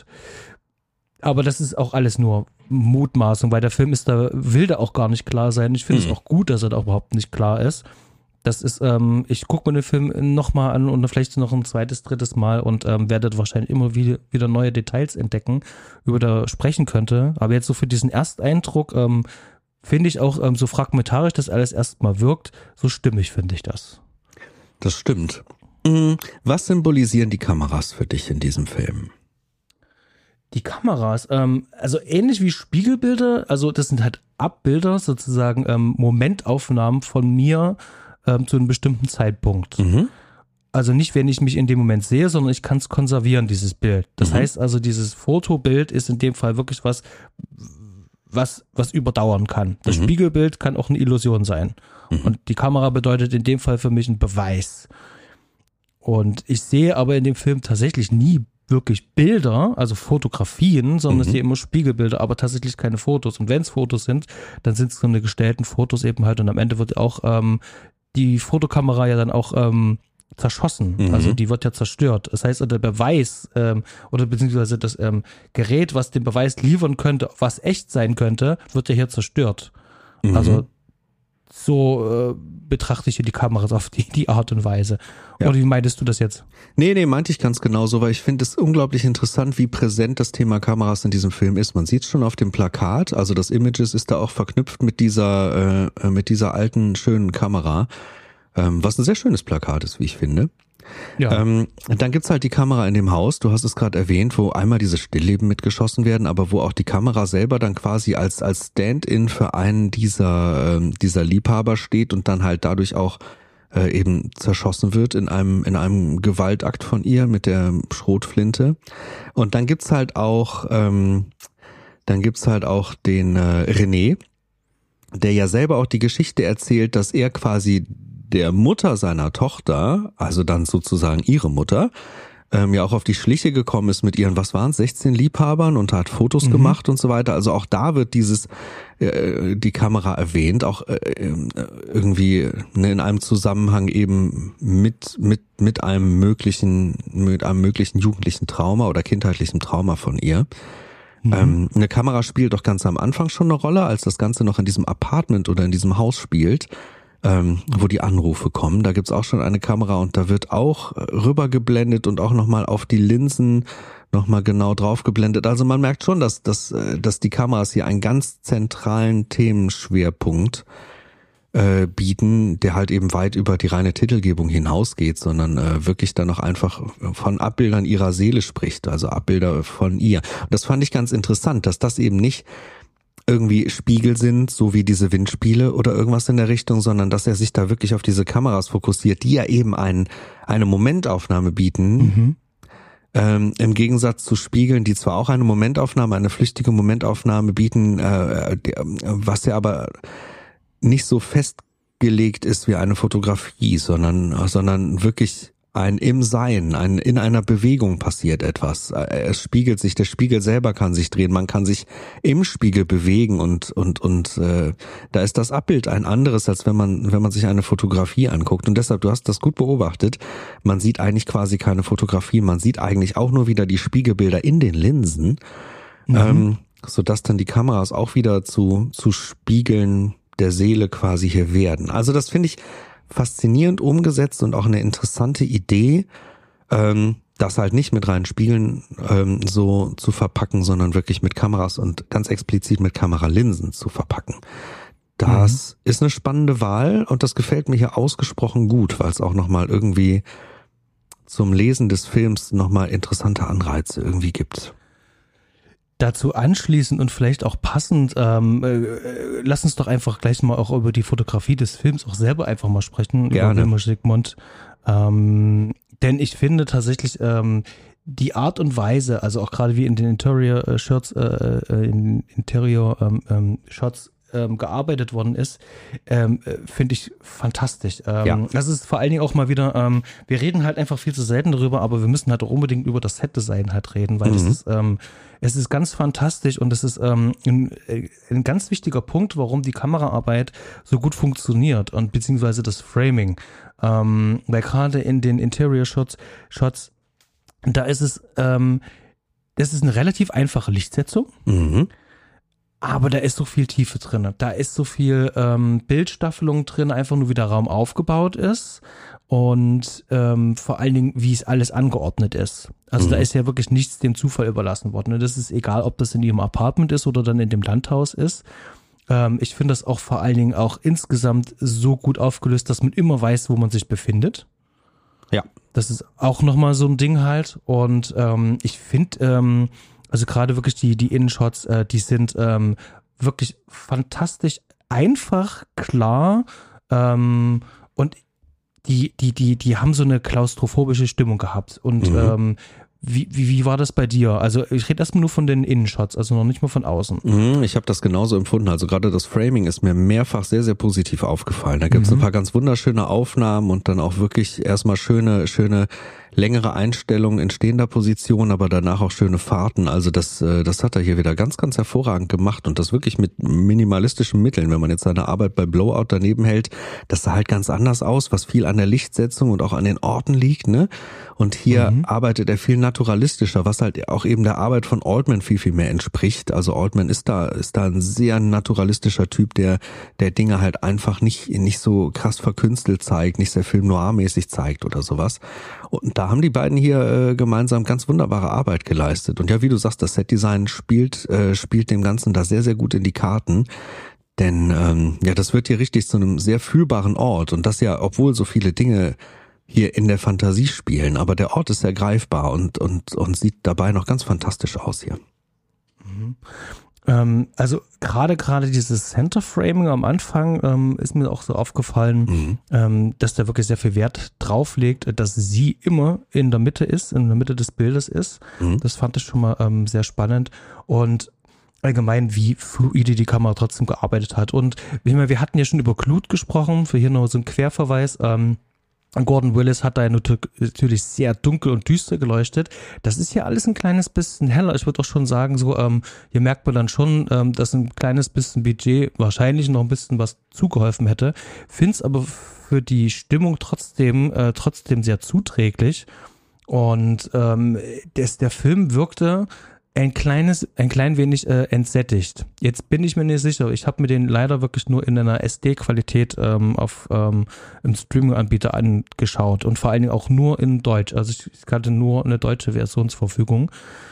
Aber das ist auch alles nur Mutmaßung, weil der Film will da auch gar nicht klar sein. Ich finde es auch gut, dass er da überhaupt nicht klar ist. Das ist, ich gucke mir den Film nochmal an und vielleicht noch ein zweites, drittes Mal und werde wahrscheinlich immer wieder neue Details entdecken, über da sprechen könnte. Aber jetzt so für diesen Ersteindruck finde ich auch so fragmentarisch das alles erstmal wirkt, so stimmig finde ich das. Das stimmt. Was symbolisieren die Kameras für dich in diesem Film? Die Kameras, also ähnlich wie Spiegelbilder, also das sind halt Abbilder, sozusagen Momentaufnahmen von mir zu einem bestimmten Zeitpunkt. Also nicht, wenn ich mich in dem Moment sehe, sondern ich kann es konservieren, dieses Bild. Das heißt also, dieses Fotobild ist in dem Fall wirklich was überdauern kann. Das Spiegelbild kann auch eine Illusion sein. Und die Kamera bedeutet in dem Fall für mich einen Beweis. Und ich sehe aber in dem Film tatsächlich nie wirklich Bilder, also Fotografien, sondern ich sehe immer Spiegelbilder, aber tatsächlich keine Fotos. Und wenn es Fotos sind, dann sind es so eine gestellten Fotos eben halt und am Ende wird auch die Fotokamera ja dann auch zerschossen. Also die wird ja zerstört. Das heißt, der Beweis oder beziehungsweise das Gerät, was den Beweis liefern könnte, was echt sein könnte, wird ja hier zerstört. Also so betrachte ich hier die Kameras auf die Art und Weise. Ja. Oder wie meintest du das jetzt? Nee, meinte ich ganz genauso, weil ich finde es unglaublich interessant, wie präsent das Thema Kameras in diesem Film ist. Man sieht es schon auf dem Plakat, also das Images ist da auch verknüpft mit dieser alten, schönen Kamera, was ein sehr schönes Plakat ist, wie ich finde. Ja. Dann gibt's halt die Kamera in dem Haus, du hast es gerade erwähnt, wo einmal diese Stillleben mitgeschossen werden, aber wo auch die Kamera selber dann quasi als Stand-in für einen dieser Liebhaber steht und dann halt dadurch auch eben zerschossen wird in einem Gewaltakt von ihr mit der Schrotflinte. Und dann gibt's halt auch den René, der ja selber auch die Geschichte erzählt, dass er quasi der Mutter seiner Tochter, also dann sozusagen ihre Mutter, ja auch auf die Schliche gekommen ist mit ihren, 16 Liebhabern und hat Fotos gemacht und so weiter. Also auch da wird die Kamera erwähnt, auch irgendwie in einem Zusammenhang eben mit einem möglichen jugendlichen Trauma oder kindheitlichen Trauma von ihr. Eine Kamera spielt doch ganz am Anfang schon eine Rolle, als das Ganze noch in diesem Apartment oder in diesem Haus spielt. Wo die Anrufe kommen. Da gibt's auch schon eine Kamera und da wird auch rübergeblendet und auch nochmal auf die Linsen nochmal genau drauf geblendet. Also man merkt schon, dass die Kameras hier einen ganz zentralen Themenschwerpunkt bieten, der halt eben weit über die reine Titelgebung hinausgeht, sondern wirklich dann auch einfach von Abbildern ihrer Seele spricht, also Abbilder von ihr. Und das fand ich ganz interessant, dass das eben nicht irgendwie Spiegel sind, so wie diese Windspiele oder irgendwas in der Richtung, sondern dass er sich da wirklich auf diese Kameras fokussiert, die ja eben eine Momentaufnahme bieten, im Gegensatz zu Spiegeln, die zwar auch eine flüchtige Momentaufnahme bieten, was ja aber nicht so festgelegt ist wie eine Fotografie, sondern wirklich ein im Sein, in einer Bewegung passiert etwas. Es spiegelt sich, der Spiegel selber kann sich drehen, man kann sich im Spiegel bewegen und da ist das Abbild ein anderes, als wenn man sich eine Fotografie anguckt. Und deshalb, du hast das gut beobachtet, man sieht eigentlich quasi keine Fotografie, man sieht eigentlich auch nur wieder die Spiegelbilder in den Linsen, sodass dann die Kameras auch wieder zu Spiegeln der Seele quasi hier werden. Also das finde ich faszinierend umgesetzt und auch eine interessante Idee, das halt nicht mit reinen Spiegeln so zu verpacken, sondern wirklich mit Kameras und ganz explizit mit Kameralinsen zu verpacken. Das ist eine spannende Wahl und das gefällt mir hier ausgesprochen gut, weil es auch nochmal irgendwie zum Lesen des Films nochmal interessante Anreize irgendwie gibt. Dazu anschließend und vielleicht auch passend, lass uns doch einfach gleich mal auch über die Fotografie des Films auch selber einfach mal sprechen. Gerne. Über Wilmer Sigmund. Denn ich finde tatsächlich die Art und Weise, also auch gerade wie in den Interior-Shots, gearbeitet worden ist, finde ich fantastisch. Das ist vor allen Dingen auch mal wieder, wir reden halt einfach viel zu selten darüber, aber wir müssen halt auch unbedingt über das Set-Design halt reden, weil es ist ganz fantastisch und es ist ein ganz wichtiger Punkt, warum die Kameraarbeit so gut funktioniert und beziehungsweise das Framing. Weil gerade in den Interior-Shots, da ist es, das ist eine relativ einfache Lichtsetzung, aber da ist so viel Tiefe drin. Da ist so viel Bildstaffelung drin, einfach nur wie der Raum aufgebaut ist und vor allen Dingen, wie es alles angeordnet ist. Also da ist ja wirklich nichts dem Zufall überlassen worden. Und das ist egal, ob das in ihrem Apartment ist oder dann in dem Landhaus ist. Ich finde das auch vor allen Dingen auch insgesamt so gut aufgelöst, dass man immer weiß, wo man sich befindet. Ja. Das ist auch nochmal so ein Ding halt. Und ich finde, also gerade wirklich die Innenshots, die sind wirklich fantastisch einfach, klar und die haben so eine klaustrophobische Stimmung gehabt. Und wie war das bei dir? Also ich rede erstmal nur von den Innenshots, also noch nicht mal von außen. Ich habe das genauso empfunden. Also gerade das Framing ist mir mehrfach sehr, sehr positiv aufgefallen. Da gibt es ein paar ganz wunderschöne Aufnahmen und dann auch wirklich erstmal schöne längere Einstellungen in stehender Position, aber danach auch schöne Fahrten. Also das hat er hier wieder ganz, ganz hervorragend gemacht und das wirklich mit minimalistischen Mitteln. Wenn man jetzt seine Arbeit bei Blowout daneben hält, das sah halt ganz anders aus, was viel an der Lichtsetzung und auch an den Orten liegt, ne? Und hier arbeitet er viel naturalistischer, was halt auch eben der Arbeit von Altman viel, viel mehr entspricht. Also Altman ist da ein sehr naturalistischer Typ, der Dinge halt einfach nicht so krass verkünstelt zeigt, nicht sehr Film noir-mäßig zeigt oder sowas. Und da haben die beiden hier gemeinsam ganz wunderbare Arbeit geleistet. Und ja, wie du sagst, das Setdesign spielt dem Ganzen da sehr, sehr gut in die Karten. Denn das wird hier richtig zu einem sehr fühlbaren Ort. Und das ja, obwohl so viele Dinge hier in der Fantasie spielen. Aber der Ort ist sehr greifbar und sieht dabei noch ganz fantastisch aus hier. Also gerade dieses Center Framing am Anfang ist mir auch so aufgefallen, dass da wirklich sehr viel Wert drauf legt, dass sie immer in der Mitte des Bildes ist. Das fand ich schon mal sehr spannend und allgemein, wie fluide die Kamera trotzdem gearbeitet hat. Und wir hatten ja schon über Glut gesprochen, für hier noch so ein Querverweis. Gordon Willis hat da natürlich sehr dunkel und düster geleuchtet. Das ist hier alles ein kleines bisschen heller. Ich würde auch schon sagen, so hier merkt man dann schon, dass ein kleines bisschen Budget wahrscheinlich noch ein bisschen was zugeholfen hätte. Find's aber für die Stimmung trotzdem sehr zuträglich. Und der Film wirkte ein klein wenig entsättigt. Jetzt bin ich mir nicht sicher. Ich habe mir den leider wirklich nur in einer SD-Qualität im Streaming-Anbieter angeschaut und vor allen Dingen auch nur in Deutsch. Also ich hatte nur eine deutsche Version zur Verfügung.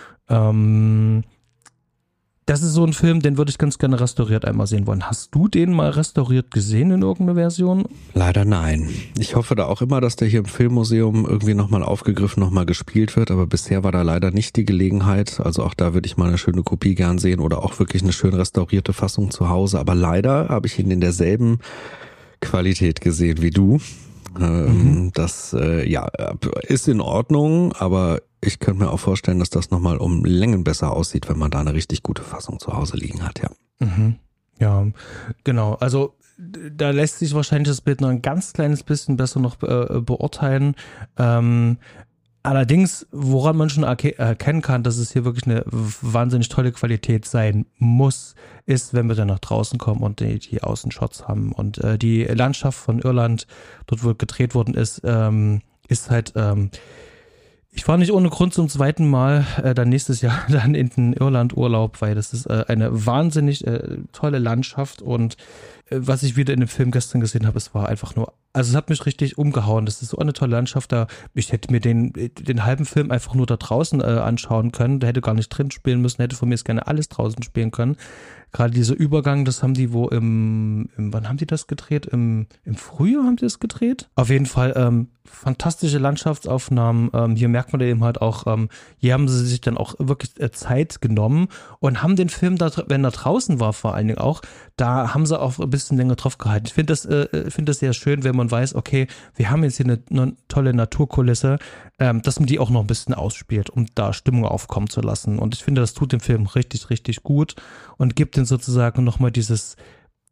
Das ist so ein Film, den würde ich ganz gerne restauriert einmal sehen wollen. Hast du den mal restauriert gesehen in irgendeiner Version? Leider nein. Ich hoffe da auch immer, dass der hier im Filmmuseum irgendwie nochmal aufgegriffen, nochmal gespielt wird, aber bisher war da leider nicht die Gelegenheit. Also auch da würde ich mal eine schöne Kopie gern sehen oder auch wirklich eine schön restaurierte Fassung zu Hause. Aber leider habe ich ihn in derselben Qualität gesehen wie du. Das ist in Ordnung, aber ich könnte mir auch vorstellen, dass das nochmal um Längen besser aussieht, wenn man da eine richtig gute Fassung zu Hause liegen hat, ja. Ja, genau. Also da lässt sich wahrscheinlich das Bild noch ein ganz kleines bisschen besser noch beurteilen. Allerdings, woran man schon erkennen kann, dass es hier wirklich eine wahnsinnig tolle Qualität sein muss, ist, wenn wir dann nach draußen kommen und die Außenshots haben. Und die Landschaft von Irland, dort wo gedreht worden ist halt, ich war nicht ohne Grund zum zweiten Mal dann nächstes Jahr dann in den Irland-Urlaub, weil das ist eine wahnsinnig tolle Landschaft und was ich wieder in dem Film gestern gesehen habe, es war einfach nur, also es hat mich richtig umgehauen. Das ist so eine tolle Landschaft da. Ich hätte mir den halben Film einfach nur da draußen anschauen können. Der hätte gar nicht drin spielen müssen, hätte von mir jetzt gerne alles draußen spielen können. Gerade dieser Übergang, das haben die wann haben die das gedreht? Im Frühjahr haben die das gedreht? Auf jeden Fall fantastische Landschaftsaufnahmen. Hier merkt man eben halt auch, hier haben sie sich dann auch wirklich Zeit genommen und haben den Film, wenn er draußen war vor allen Dingen auch, da haben sie auch ein bisschen länger drauf gehalten. Ich finde das sehr schön, wenn man weiß, okay, wir haben jetzt hier eine tolle Naturkulisse, dass man die auch noch ein bisschen ausspielt, um da Stimmung aufkommen zu lassen. Und ich finde, das tut dem Film richtig, richtig gut und gibt den sozusagen nochmal dieses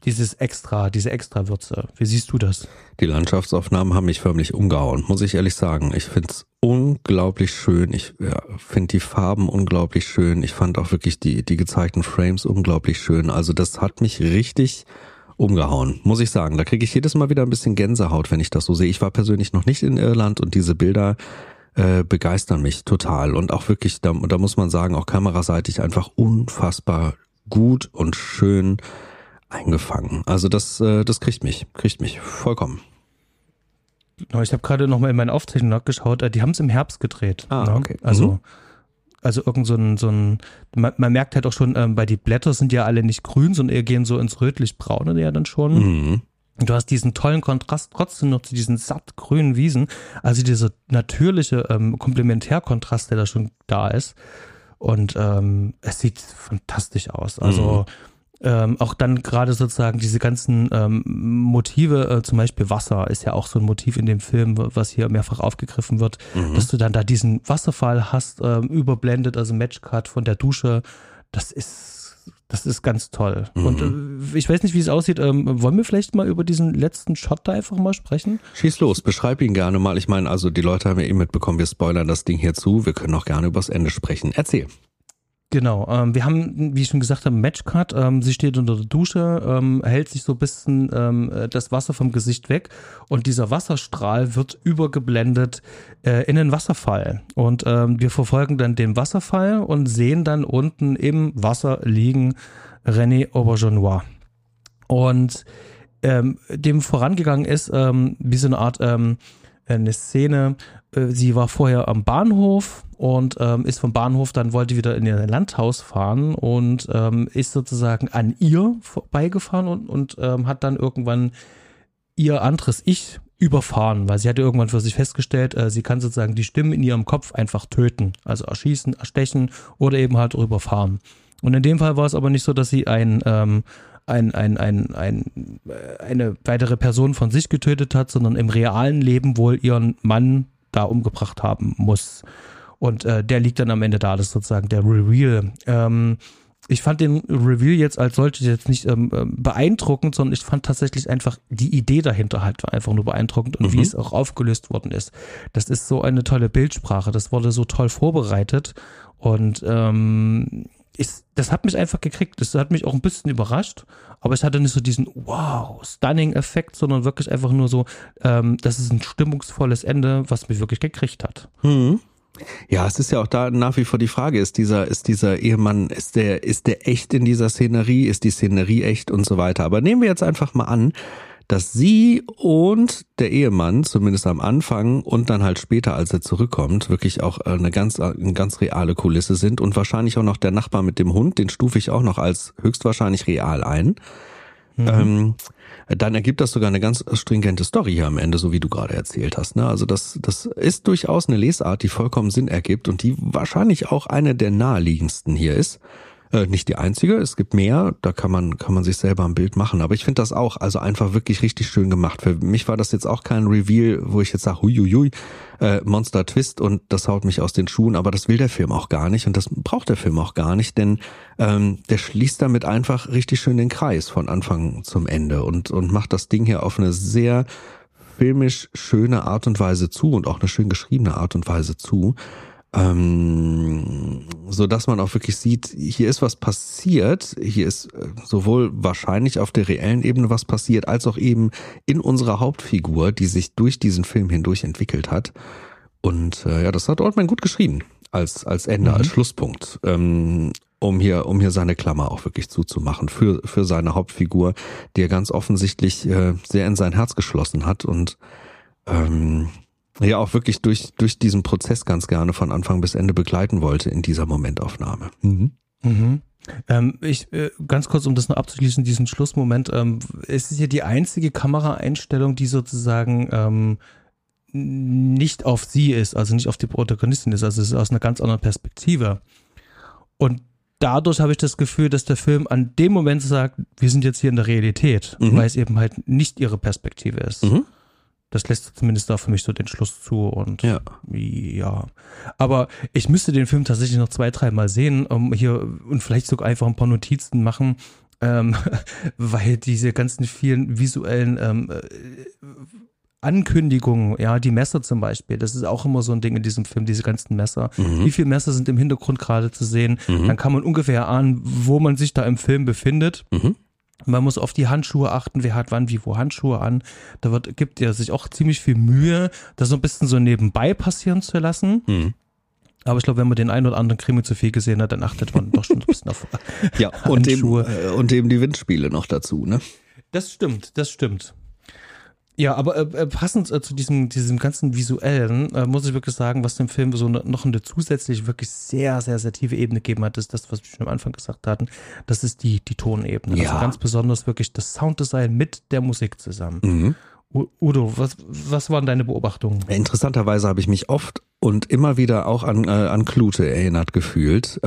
diese Extrawürze. Wie siehst du das? Die Landschaftsaufnahmen haben mich förmlich umgehauen, muss ich ehrlich sagen. Ich finde es unglaublich schön. Ich finde die Farben unglaublich schön. Ich fand auch wirklich die gezeigten Frames unglaublich schön. Also das hat mich richtig umgehauen, muss ich sagen. Da kriege ich jedes Mal wieder ein bisschen Gänsehaut, wenn ich das so sehe. Ich war persönlich noch nicht in Irland und diese Bilder begeistern mich total. Und auch wirklich, da muss man sagen, auch kameraseitig einfach unfassbar gut und schön eingefangen. Also das kriegt mich vollkommen. Ich habe gerade noch mal in meinen Aufzeichnungen nachgeschaut, die haben es im Herbst gedreht. Okay. Also irgend so ein man merkt halt auch schon, weil die Blätter sind ja alle nicht grün, sondern eher gehen so ins rötlich-braune ja dann schon. Mhm. Und du hast diesen tollen Kontrast trotzdem noch zu diesen sattgrünen Wiesen. Also dieser natürliche Komplementärkontrast, der da schon da ist. Und es sieht fantastisch aus. Also auch dann gerade sozusagen diese ganzen Motive, zum Beispiel Wasser ist ja auch so ein Motiv in dem Film, was hier mehrfach aufgegriffen wird, dass du dann da diesen Wasserfall hast, überblendet, also Matchcut von der Dusche. Das ist ganz toll. Und ich weiß nicht, wie es aussieht. Wollen wir vielleicht mal über diesen letzten Shot da einfach mal sprechen? Schieß los, beschreib ihn gerne mal. Ich meine, also die Leute haben ja eben mitbekommen, wir spoilern das Ding hier zu. Wir können auch gerne übers Ende sprechen. Erzähl. Genau, wir haben, wie ich schon gesagt habe, Matchcut. Sie steht unter der Dusche, hält sich so ein bisschen das Wasser vom Gesicht weg und dieser Wasserstrahl wird übergeblendet in den Wasserfall. Und wir verfolgen dann den Wasserfall und sehen dann unten im Wasser liegen René Auberjonois. Und dem vorangegangen ist wie so eine Art eine Szene, sie war vorher am Bahnhof und ist vom Bahnhof, dann wollte wieder in ihr Landhaus fahren und ist sozusagen an ihr vorbeigefahren und hat dann irgendwann ihr anderes Ich überfahren, weil sie hatte irgendwann für sich festgestellt, sie kann sozusagen die Stimmen in ihrem Kopf einfach töten, also erschießen, erstechen oder eben halt überfahren. Und in dem Fall war es aber nicht so, dass sie eine weitere Person von sich getötet hat, sondern im realen Leben wohl ihren Mann da umgebracht haben muss. Und der liegt dann am Ende da, das ist sozusagen der Reveal. Ich fand den Reveal jetzt als solches jetzt nicht beeindruckend, sondern ich fand tatsächlich einfach die Idee dahinter halt einfach nur beeindruckend und wie es auch aufgelöst worden ist. Das ist so eine tolle Bildsprache, das wurde so toll vorbereitet und das hat mich einfach gekriegt. Das hat mich auch ein bisschen überrascht, aber es hatte nicht so diesen Stunning-Effekt, sondern wirklich einfach nur so, das ist ein stimmungsvolles Ende, was mich wirklich gekriegt hat. Ja, es ist ja auch da nach wie vor die Frage, ist dieser Ehemann, ist der echt in dieser Szenerie, ist die Szenerie echt und so weiter. Aber nehmen wir jetzt einfach mal an, dass sie und der Ehemann, zumindest am Anfang und dann halt später, als er zurückkommt, wirklich auch eine ganz reale Kulisse sind und wahrscheinlich auch noch der Nachbar mit dem Hund, den stufe ich auch noch als höchstwahrscheinlich real ein. Dann ergibt das sogar eine ganz stringente Story hier am Ende, so wie du gerade erzählt hast. Ne? Also das ist durchaus eine Lesart, die vollkommen Sinn ergibt und die wahrscheinlich auch eine der naheliegendsten hier ist. Nicht die einzige, es gibt mehr, da kann man sich selber ein Bild machen, aber ich finde das auch, also einfach wirklich richtig schön gemacht. Für mich war das jetzt auch kein Reveal, wo ich jetzt sage, huiuiui, Monster Twist und das haut mich aus den Schuhen, aber das will der Film auch gar nicht und das braucht der Film auch gar nicht, denn der schließt damit einfach richtig schön den Kreis von Anfang zum Ende und macht das Ding hier auf eine sehr filmisch schöne Art und Weise zu und auch eine schön geschriebene Art und Weise zu. So dass man auch wirklich sieht, hier ist was passiert, hier ist sowohl wahrscheinlich auf der reellen Ebene was passiert, als auch eben in unserer Hauptfigur, die sich durch diesen Film hindurch entwickelt hat. Und ja, das hat Oldman gut geschrieben als Ende, als Schlusspunkt, um hier seine Klammer auch wirklich zuzumachen für seine Hauptfigur, die er ganz offensichtlich sehr in sein Herz geschlossen hat und ja auch wirklich durch diesen Prozess ganz gerne von Anfang bis Ende begleiten wollte in dieser Momentaufnahme. Ganz kurz, um das noch abzuschließen, diesen Schlussmoment, es ist ja die einzige Kameraeinstellung, die sozusagen nicht auf sie ist, also nicht auf die Protagonistin ist, also es ist aus einer ganz anderen Perspektive. Und dadurch habe ich das Gefühl, dass der Film an dem Moment sagt, wir sind jetzt hier in der Realität, weil es eben halt nicht ihre Perspektive ist. Das lässt zumindest da für mich so den Schluss zu und ja. Aber ich müsste den Film tatsächlich noch 2-3 Mal sehen, hier und vielleicht sogar einfach ein paar Notizen machen, weil diese ganzen vielen visuellen Ankündigungen, ja, die Messer zum Beispiel, das ist auch immer so ein Ding in diesem Film, diese ganzen Messer. Wie viele Messer sind im Hintergrund gerade zu sehen? Dann kann man ungefähr ahnen, wo man sich da im Film befindet. Man muss auf die Handschuhe achten, wer hat wann, wie, wo Handschuhe an. Da gibt er sich auch ziemlich viel Mühe, das so ein bisschen so nebenbei passieren zu lassen. Aber ich glaube, wenn man den einen oder anderen Krimi zu viel gesehen hat, dann achtet man doch schon ein bisschen auf ja, und eben die Windspiele noch dazu, ne? Das stimmt. Ja, aber passend zu diesem ganzen Visuellen, muss ich wirklich sagen, was dem Film so noch eine zusätzlich wirklich sehr, sehr, sehr tiefe Ebene gegeben hat, ist das, was wir schon am Anfang gesagt hatten, das ist die Tonebene. Ja. Also ganz besonders wirklich das Sounddesign mit der Musik zusammen. Udo, was waren deine Beobachtungen? Interessanterweise habe ich mich oft und immer wieder auch an Klute erinnert gefühlt,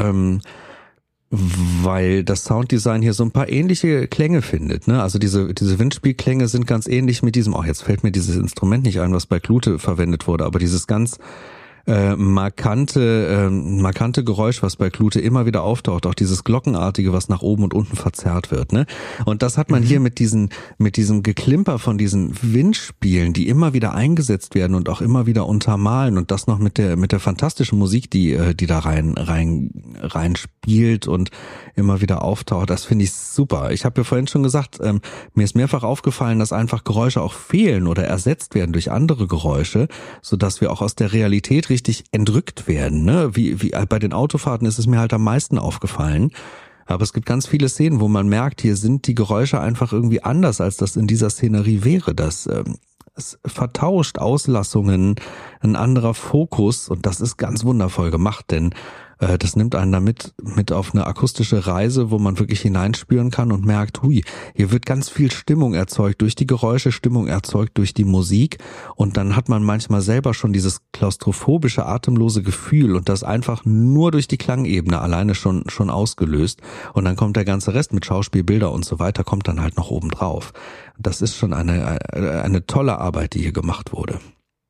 weil das Sounddesign hier so ein paar ähnliche Klänge findet, ne? Also diese Windspielklänge sind ganz ähnlich mit diesem, jetzt fällt mir dieses Instrument nicht ein, was bei Klute verwendet wurde, aber dieses ganz markante Geräusch, was bei Klute immer wieder auftaucht, auch dieses Glockenartige, was nach oben und unten verzerrt wird, ne? Und das hat man hier mit diesem Geklimper von diesen Windspielen, die immer wieder eingesetzt werden und auch immer wieder untermalen und das noch mit der fantastischen Musik, die da rein spielt und immer wieder auftaucht. Das finde ich super. Ich habe ja vorhin schon gesagt, mir ist mehrfach aufgefallen, dass einfach Geräusche auch fehlen oder ersetzt werden durch andere Geräusche, sodass wir auch aus der Realität richtig entrückt werden, ne? Wie bei den Autofahrten ist es mir halt am meisten aufgefallen. Aber es gibt ganz viele Szenen, wo man merkt, hier sind die Geräusche einfach irgendwie anders, als das in dieser Szenerie wäre. Es vertauscht Auslassungen, ein anderer Fokus und das ist ganz wundervoll gemacht, denn das nimmt einen damit mit auf eine akustische Reise, wo man wirklich hineinspüren kann und merkt, hier wird ganz viel Stimmung erzeugt durch die Geräusche, Stimmung erzeugt durch die Musik und dann hat man manchmal selber schon dieses klaustrophobische, atemlose Gefühl und das einfach nur durch die Klangebene alleine schon ausgelöst und dann kommt der ganze Rest mit Schauspiel, Bilder und so weiter, kommt dann halt noch oben drauf. Das ist schon eine tolle Arbeit, die hier gemacht wurde.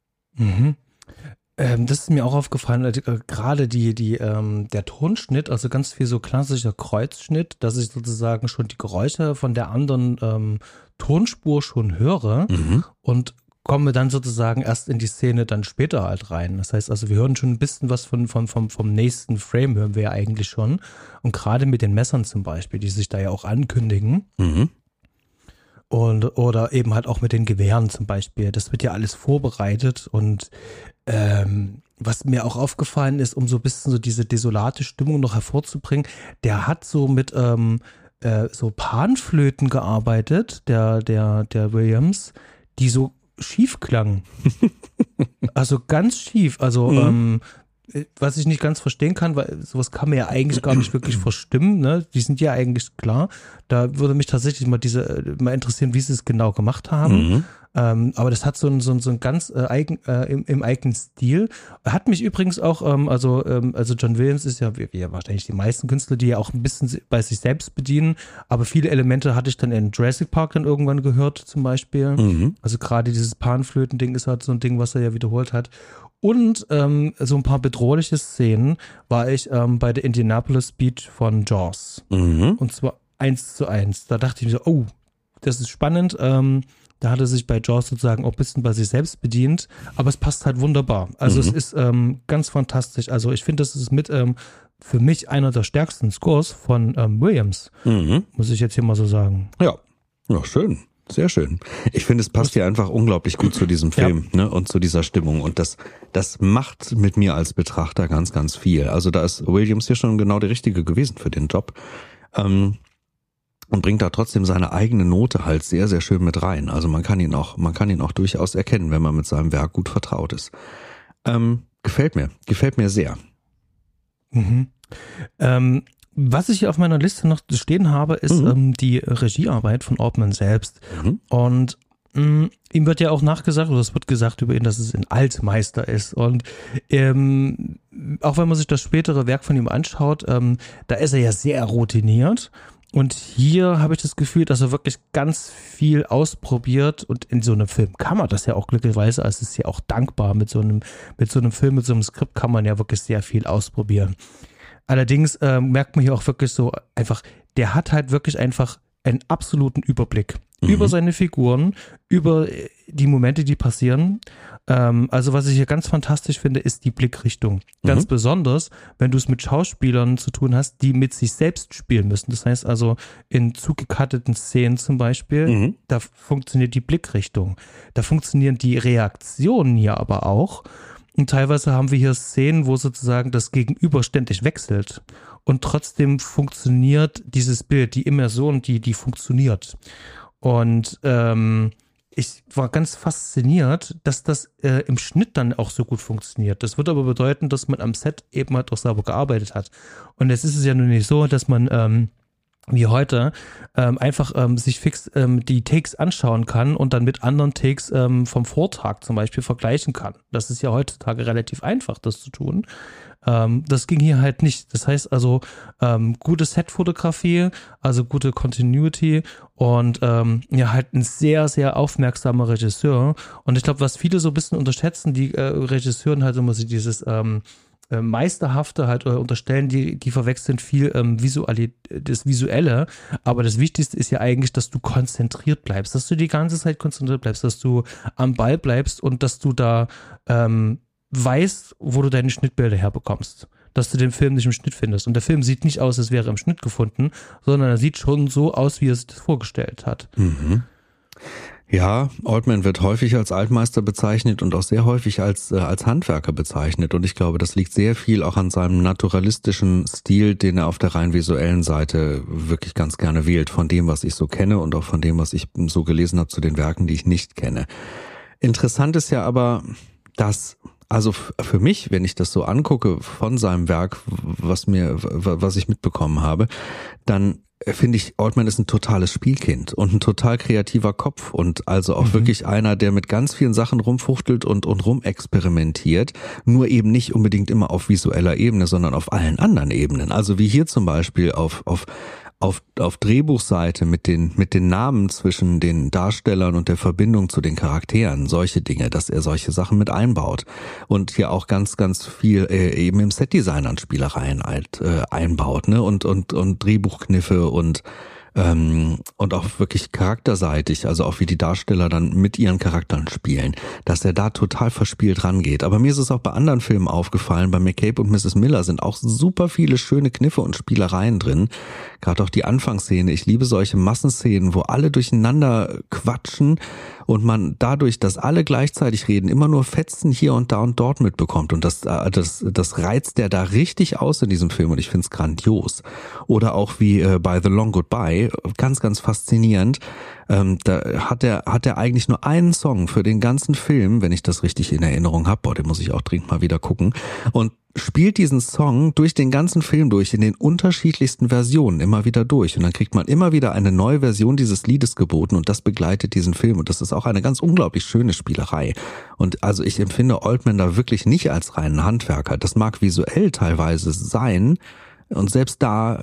Das ist mir auch aufgefallen, gerade der Tonschnitt, also ganz viel so klassischer Kreuzschnitt, dass ich sozusagen schon die Geräusche von der anderen Tonspur schon höre und komme dann sozusagen erst in die Szene dann später halt rein. Das heißt also, wir hören schon ein bisschen was vom nächsten Frame, hören wir ja eigentlich schon. Und gerade mit den Messern zum Beispiel, die sich da ja auch ankündigen. Oder eben halt auch mit den Gewehren zum Beispiel. Das wird ja alles vorbereitet und was mir auch aufgefallen ist, um so ein bisschen so diese desolate Stimmung noch hervorzubringen, der hat so mit so Panflöten gearbeitet, der Williams, die so schief klangen. Also ganz schief. Also was ich nicht ganz verstehen kann, weil sowas kann man ja eigentlich gar nicht wirklich verstimmen, ne? Die sind ja eigentlich klar. Da würde mich tatsächlich mal interessieren, wie sie es genau gemacht haben. Aber das hat so ein ganz im eigenen Stil. Hat mich übrigens auch, also John Williams ist ja wie wahrscheinlich die meisten Künstler, die ja auch ein bisschen bei sich selbst bedienen, aber viele Elemente hatte ich dann in Jurassic Park dann irgendwann gehört zum Beispiel. Also gerade dieses Panflöten-Ding ist halt so ein Ding, was er ja wiederholt hat. Und so ein paar bedrohliche Szenen war ich bei der Indianapolis Beach von Jaws. Und zwar 1:1. Da dachte ich mir so, das ist spannend. Da hat er sich bei Jaws sozusagen auch ein bisschen bei sich selbst bedient, aber es passt halt wunderbar. Also es ist ganz fantastisch. Also ich finde, das ist mit für mich einer der stärksten Scores von Williams, muss ich jetzt hier mal so sagen. Ja, schön. Sehr schön. Ich finde, es passt hier einfach unglaublich gut zu diesem Film, ne, und zu dieser Stimmung. Und das macht mit mir als Betrachter ganz, ganz viel. Also da ist Williams hier schon genau der Richtige gewesen für den Job. Und bringt da trotzdem seine eigene Note halt sehr, sehr schön mit rein. Also man kann ihn auch durchaus erkennen, wenn man mit seinem Werk gut vertraut ist. Gefällt mir sehr. Was ich hier auf meiner Liste noch stehen habe, ist die Regiearbeit von Altman selbst. Und ihm wird ja auch nachgesagt, oder es wird gesagt über ihn, dass es ein Altmeister ist. Und auch wenn man sich das spätere Werk von ihm anschaut, da ist er ja sehr routiniert. Und hier habe ich das Gefühl, dass er wirklich ganz viel ausprobiert und in so einem Film kann man das ja auch glücklicherweise, also es ist ja auch dankbar mit so einem Film, mit so einem Skript kann man ja wirklich sehr viel ausprobieren. Allerdings merkt man hier auch wirklich so einfach der hat halt wirklich einfach einen absoluten Überblick über seine Figuren, über die Momente, die passieren. Also was ich hier ganz fantastisch finde, ist die Blickrichtung. Ganz besonders, wenn du es mit Schauspielern zu tun hast, die mit sich selbst spielen müssen. Das heißt also in zugekatteten Szenen zum Beispiel, da funktioniert die Blickrichtung. Da funktionieren die Reaktionen hier aber auch. Und teilweise haben wir hier Szenen, wo sozusagen das Gegenüber ständig wechselt. Und trotzdem funktioniert dieses Bild, die Immersion, die funktioniert. Und ich war ganz fasziniert, dass das im Schnitt dann auch so gut funktioniert. Das wird aber bedeuten, dass man am Set eben halt auch sauber gearbeitet hat. Und jetzt ist es ja nun nicht so, dass man wie heute einfach sich fix die Takes anschauen kann und dann mit anderen Takes vom Vortag zum Beispiel vergleichen kann. Das ist ja heutzutage relativ einfach, das zu tun. Das ging hier halt nicht. Das heißt also gute Set-Fotografie, also gute Continuity und ja halt ein sehr, sehr aufmerksamer Regisseur. Und ich glaube, was viele so ein bisschen unterschätzen, die Regisseuren halt immer so dieses Meisterhafte halt unterstellen, die verwechseln viel das Visuelle, aber das Wichtigste ist ja eigentlich, dass du konzentriert bleibst, dass du die ganze Zeit konzentriert bleibst, dass du am Ball bleibst und dass du da weißt, wo du deine Schnittbilder herbekommst, dass du den Film nicht im Schnitt findest. Und der Film sieht nicht aus, als wäre im Schnitt gefunden, sondern er sieht schon so aus, wie er sich das vorgestellt hat. Ja, Altman wird häufig als Altmeister bezeichnet und auch sehr häufig als Handwerker bezeichnet. Und ich glaube, das liegt sehr viel auch an seinem naturalistischen Stil, den er auf der rein visuellen Seite wirklich ganz gerne wählt, von dem, was ich so kenne und auch von dem, was ich so gelesen habe zu den Werken, die ich nicht kenne. Interessant ist ja aber, dass also für mich, wenn ich das so angucke von seinem Werk, was ich mitbekommen habe, dann finde ich, Altman ist ein totales Spielkind und ein total kreativer Kopf und also auch wirklich einer, der mit ganz vielen Sachen rumfuchtelt und rumexperimentiert, nur eben nicht unbedingt immer auf visueller Ebene, sondern auf allen anderen Ebenen. Also wie hier zum Beispiel auf Drehbuchseite mit den Namen zwischen den Darstellern und der Verbindung zu den Charakteren, solche Dinge, dass er solche Sachen mit einbaut und hier auch ganz, ganz viel eben im Setdesign an Spielereien einbaut, ne, und Drehbuchkniffe und auch wirklich charakterseitig, also auch wie die Darsteller dann mit ihren Charakteren spielen, dass er da total verspielt rangeht. Aber mir ist es auch bei anderen Filmen aufgefallen, bei McCabe und Mrs. Miller sind auch super viele schöne Kniffe und Spielereien drin. Gerade auch die Anfangsszene. Ich liebe solche Massenszenen, wo alle durcheinander quatschen und man dadurch, dass alle gleichzeitig reden, immer nur Fetzen hier und da und dort mitbekommt. Und das reizt der da richtig aus in diesem Film und ich finde es grandios. Oder auch wie bei The Long Goodbye, ganz, ganz faszinierend. Da hat er eigentlich nur einen Song für den ganzen Film, wenn ich das richtig in Erinnerung habe. Boah, den muss ich auch dringend mal wieder gucken. Und spielt diesen Song durch den ganzen Film durch, in den unterschiedlichsten Versionen immer wieder durch. Und dann kriegt man immer wieder eine neue Version dieses Liedes geboten und das begleitet diesen Film. Und das ist auch eine ganz unglaublich schöne Spielerei. Und also ich empfinde Altman da wirklich nicht als reinen Handwerker. Das mag visuell teilweise sein. Und selbst da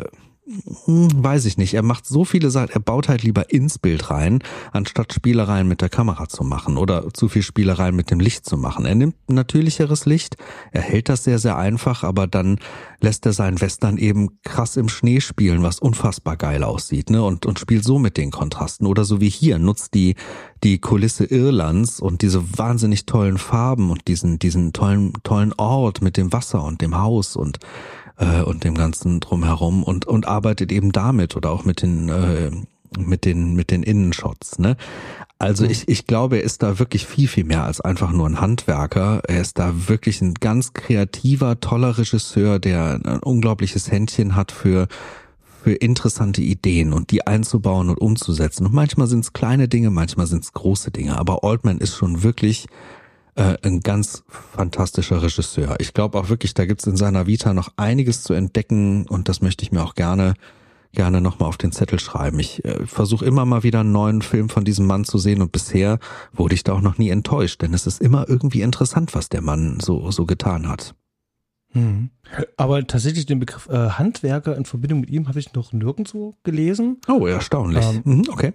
weiß ich nicht, er macht so viele Sachen, er baut halt lieber ins Bild rein, anstatt Spielereien mit der Kamera zu machen oder zu viel Spielereien mit dem Licht zu machen. Er nimmt natürlicheres Licht, er hält das sehr, sehr einfach, aber dann lässt er seinen Western eben krass im Schnee spielen, was unfassbar geil aussieht, ne, und spielt so mit den Kontrasten. Oder so wie hier, nutzt die Kulisse Irlands und diese wahnsinnig tollen Farben und diesen tollen Ort mit dem Wasser und dem Haus und dem ganzen drumherum und arbeitet eben damit oder auch mit den Innenshots, ne? Also ich glaube, er ist da wirklich viel, viel mehr als einfach nur ein Handwerker. Er ist da wirklich ein ganz kreativer, toller Regisseur, der ein unglaubliches Händchen hat für interessante Ideen und die einzubauen und umzusetzen. Und manchmal sind es kleine Dinge, manchmal sind es große Dinge. Aber Altman ist schon wirklich ein ganz fantastischer Regisseur. Ich glaube auch wirklich, da gibt's in seiner Vita noch einiges zu entdecken und das möchte ich mir auch gerne nochmal auf den Zettel schreiben. Ich versuche immer mal wieder einen neuen Film von diesem Mann zu sehen und bisher wurde ich da auch noch nie enttäuscht, denn es ist immer irgendwie interessant, was der Mann so getan hat. Aber tatsächlich den Begriff Handwerker in Verbindung mit ihm habe ich noch nirgendwo gelesen. Oh, erstaunlich. Okay.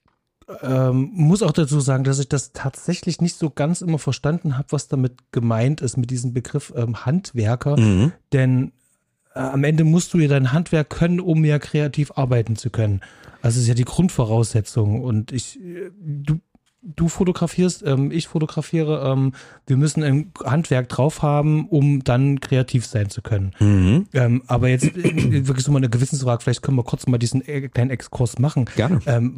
Muss auch dazu sagen, dass ich das tatsächlich nicht so ganz immer verstanden habe, was damit gemeint ist mit diesem Begriff Handwerker, denn am Ende musst du ja dein Handwerk können, um ja kreativ arbeiten zu können. Also es ist ja die Grundvoraussetzung und du fotografierst, ich fotografiere, wir müssen ein Handwerk drauf haben, um dann kreativ sein zu können. Aber jetzt wirklich so mal eine Gewissensfrage, vielleicht können wir kurz mal diesen kleinen Exkurs machen. Gerne.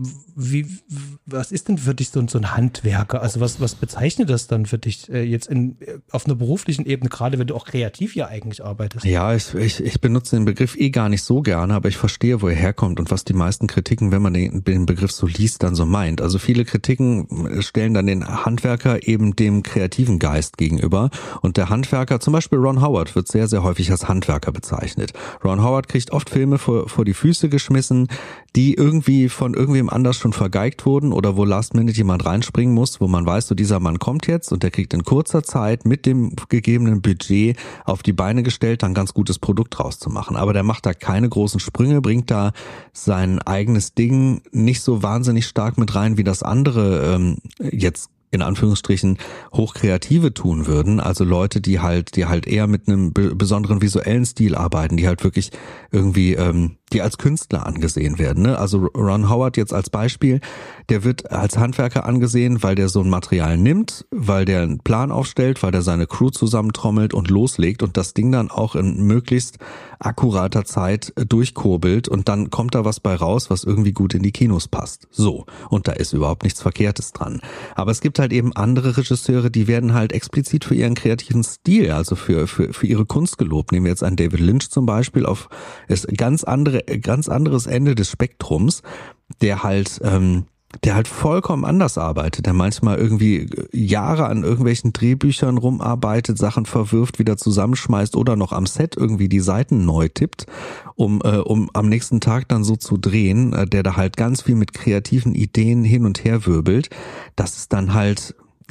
Was ist denn für dich so ein Handwerker? Also was bezeichnet das dann für dich jetzt auf einer beruflichen Ebene, gerade wenn du auch kreativ ja eigentlich arbeitest? Ja, ich benutze den Begriff gar nicht so gerne, aber ich verstehe, wo er herkommt und was die meisten Kritiken, wenn man den Begriff so liest, dann so meint. Also viele Kritiken stellen dann den Handwerker eben dem kreativen Geist gegenüber. Und der Handwerker, zum Beispiel Ron Howard, wird sehr, sehr häufig als Handwerker bezeichnet. Ron Howard kriegt oft Filme vor die Füße geschmissen, die irgendwie von irgendwem anders schon vergeigt wurden oder wo last minute jemand reinspringen muss, wo man weiß, so dieser Mann kommt jetzt und der kriegt in kurzer Zeit mit dem gegebenen Budget auf die Beine gestellt, dann ein ganz gutes Produkt rauszumachen. Aber der macht da keine großen Sprünge, bringt da sein eigenes Ding nicht so wahnsinnig stark mit rein, wie das andere jetzt in Anführungsstrichen Hochkreative tun würden, also Leute, die halt eher mit einem besonderen visuellen Stil arbeiten, die halt wirklich irgendwie die als Künstler angesehen werden. Ne? Also Ron Howard jetzt als Beispiel, der wird als Handwerker angesehen, weil der so ein Material nimmt, weil der einen Plan aufstellt, weil der seine Crew zusammentrommelt und loslegt und das Ding dann auch in möglichst akkurater Zeit durchkurbelt und dann kommt da was bei raus, was irgendwie gut in die Kinos passt. So, und da ist überhaupt nichts Verkehrtes dran. Aber es gibt halt eben andere Regisseure, die werden halt explizit für ihren kreativen Stil, also für ihre Kunst gelobt. Nehmen wir jetzt einen David Lynch zum Beispiel, ist ganz anderes Ende des Spektrums, der halt vollkommen anders arbeitet, der manchmal irgendwie Jahre an irgendwelchen Drehbüchern rumarbeitet, Sachen verwirft, wieder zusammenschmeißt oder noch am Set irgendwie die Seiten neu tippt, um am nächsten Tag dann so zu drehen, der da halt ganz viel mit kreativen Ideen hin und her wirbelt. Das ist dann halt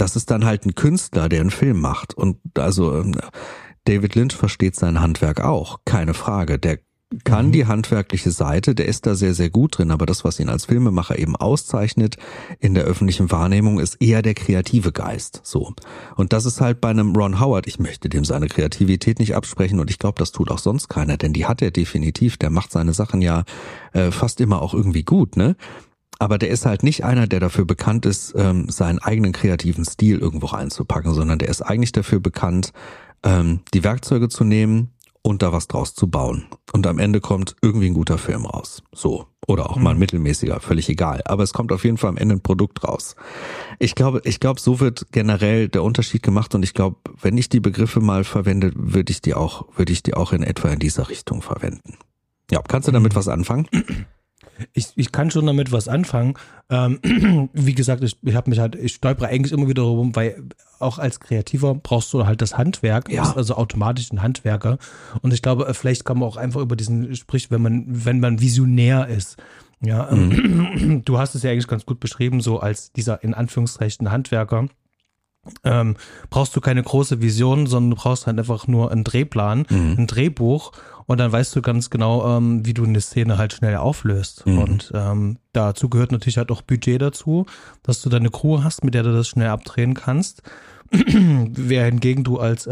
ein Künstler, der einen Film macht. Und also David Lynch versteht sein Handwerk auch, keine Frage. Der kann die handwerkliche Seite, der ist da sehr, sehr gut drin, aber das, was ihn als Filmemacher eben auszeichnet in der öffentlichen Wahrnehmung, ist eher der kreative Geist. So. Und das ist halt bei einem Ron Howard, ich möchte dem seine Kreativität nicht absprechen und ich glaube, das tut auch sonst keiner, denn die hat er definitiv, der macht seine Sachen ja fast immer auch irgendwie gut, ne? Aber der ist halt nicht einer, der dafür bekannt ist, seinen eigenen kreativen Stil irgendwo reinzupacken, sondern der ist eigentlich dafür bekannt, die Werkzeuge zu nehmen und da was draus zu bauen. Und am Ende kommt irgendwie ein guter Film raus. So. Oder auch mal ein mittelmäßiger, völlig egal. Aber es kommt auf jeden Fall am Ende ein Produkt raus. Ich glaube, so wird generell der Unterschied gemacht und ich glaube, wenn ich die Begriffe mal verwende, würde ich die auch in etwa in dieser Richtung verwenden. Ja, kannst du damit was anfangen? Ich kann schon damit was anfangen. Wie gesagt, ich stolpere eigentlich immer wieder rum, weil auch als Kreativer brauchst du halt das Handwerk, ja. Also automatisch ein Handwerker. Und ich glaube, vielleicht kann man auch einfach über diesen Sprich, wenn man visionär ist. Ja, du hast es ja eigentlich ganz gut beschrieben, so als dieser in Anführungszeichen Handwerker. Brauchst du keine große Vision, sondern du brauchst halt einfach nur einen Drehplan, ein Drehbuch und dann weißt du ganz genau, wie du eine Szene halt schnell auflöst. Und dazu gehört natürlich halt auch Budget dazu, dass du deine Crew hast, mit der du das schnell abdrehen kannst. Hingegen du als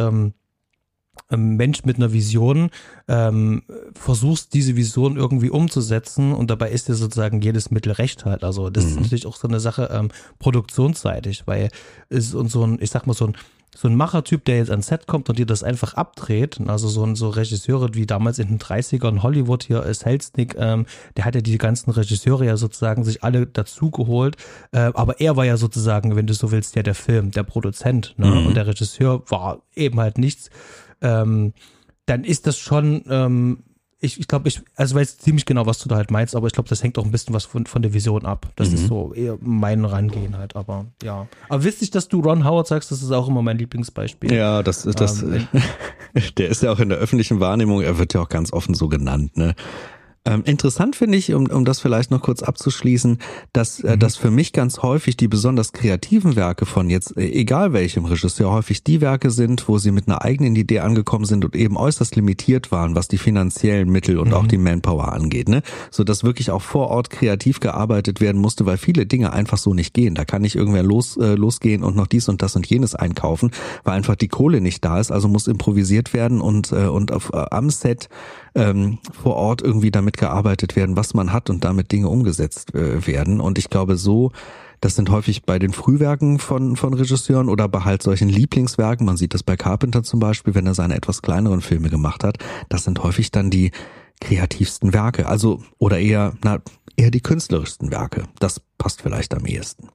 Mensch mit einer Vision versuchst, diese Vision irgendwie umzusetzen und dabei ist dir sozusagen jedes Mittel recht halt. Also das ist natürlich auch so eine Sache produktionsseitig, weil es und so ein Machertyp, der jetzt ans Set kommt und dir das einfach abdreht, also so Regisseure wie damals in den 30ern Hollywood hier, Selznick, der hat ja die ganzen Regisseure ja sozusagen sich alle dazu geholt, aber er war ja sozusagen, wenn du so willst, ja der Film, der Produzent, ne? Und der Regisseur war eben halt nichts. Dann ist das schon, ich glaube, also weiß ziemlich genau, was du da halt meinst, aber ich glaube, das hängt auch ein bisschen was von der Vision ab. Das ist so eher mein Rangehen halt, aber ja. Aber witzig, dass du Ron Howard sagst, das ist auch immer mein Lieblingsbeispiel. Ja, der ist ja auch in der öffentlichen Wahrnehmung, er wird ja auch ganz offen so genannt, ne? Interessant finde ich, um das vielleicht noch kurz abzuschließen, dass für mich ganz häufig die besonders kreativen Werke von jetzt, egal welchem Regisseur, häufig die Werke sind, wo sie mit einer eigenen Idee angekommen sind und eben äußerst limitiert waren, was die finanziellen Mittel und auch die Manpower angeht, ne? So dass wirklich auch vor Ort kreativ gearbeitet werden musste, weil viele Dinge einfach so nicht gehen. Da kann nicht irgendwer losgehen und noch dies und das und jenes einkaufen, weil einfach die Kohle nicht da ist, also muss improvisiert werden und am Set vor Ort irgendwie damit gearbeitet werden, was man hat und damit Dinge umgesetzt werden. Und ich glaube das sind häufig bei den Frühwerken von Regisseuren oder bei halt solchen Lieblingswerken, man sieht das bei Carpenter zum Beispiel, wenn er seine etwas kleineren Filme gemacht hat, das sind häufig dann die kreativsten Werke, also oder eher die künstlerischsten Werke. Das passt vielleicht am ehesten.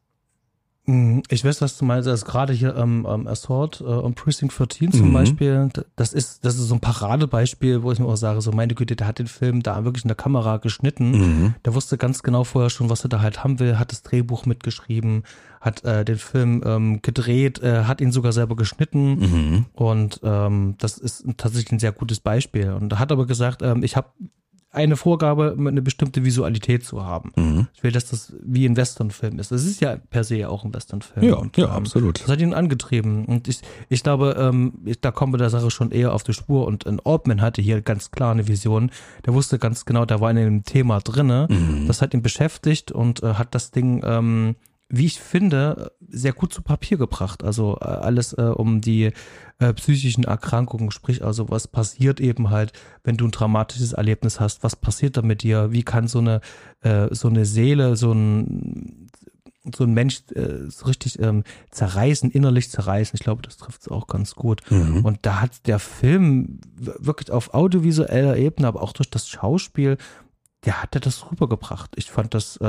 Ich weiß, was du meinst, also gerade hier Assault und Precinct 13 zum Beispiel, das ist so ein Paradebeispiel, wo ich mir auch sage, so meine Güte, der hat den Film da wirklich in der Kamera geschnitten, der wusste ganz genau vorher schon, was er da halt haben will, hat das Drehbuch mitgeschrieben, hat den Film gedreht, hat ihn sogar selber geschnitten und das ist tatsächlich ein sehr gutes Beispiel und er hat aber gesagt, ich habe eine Vorgabe, eine bestimmte Visualität zu haben. Ich will, dass das wie ein Westernfilm ist. Das ist ja per se auch ein Westernfilm. Ja, und, ja, absolut. Das hat ihn angetrieben. Und ich glaube, da kommen wir der Sache schon eher auf die Spur. Und Altman hatte hier ganz klar eine Vision. Der wusste ganz genau, der war in einem Thema drinne. Das hat ihn beschäftigt und hat das Ding, wie ich finde, sehr gut zu Papier gebracht. Also alles um die psychischen Erkrankungen, sprich also was passiert eben halt, wenn du ein dramatisches Erlebnis hast, was passiert da mit dir, wie kann so eine Seele, so ein Mensch so richtig zerreißen, innerlich zerreißen. Ich glaube, das trifft es auch ganz gut. Und da hat der Film wirklich auf audiovisueller Ebene, aber auch durch das Schauspiel, der hat das rübergebracht. Ich fand das,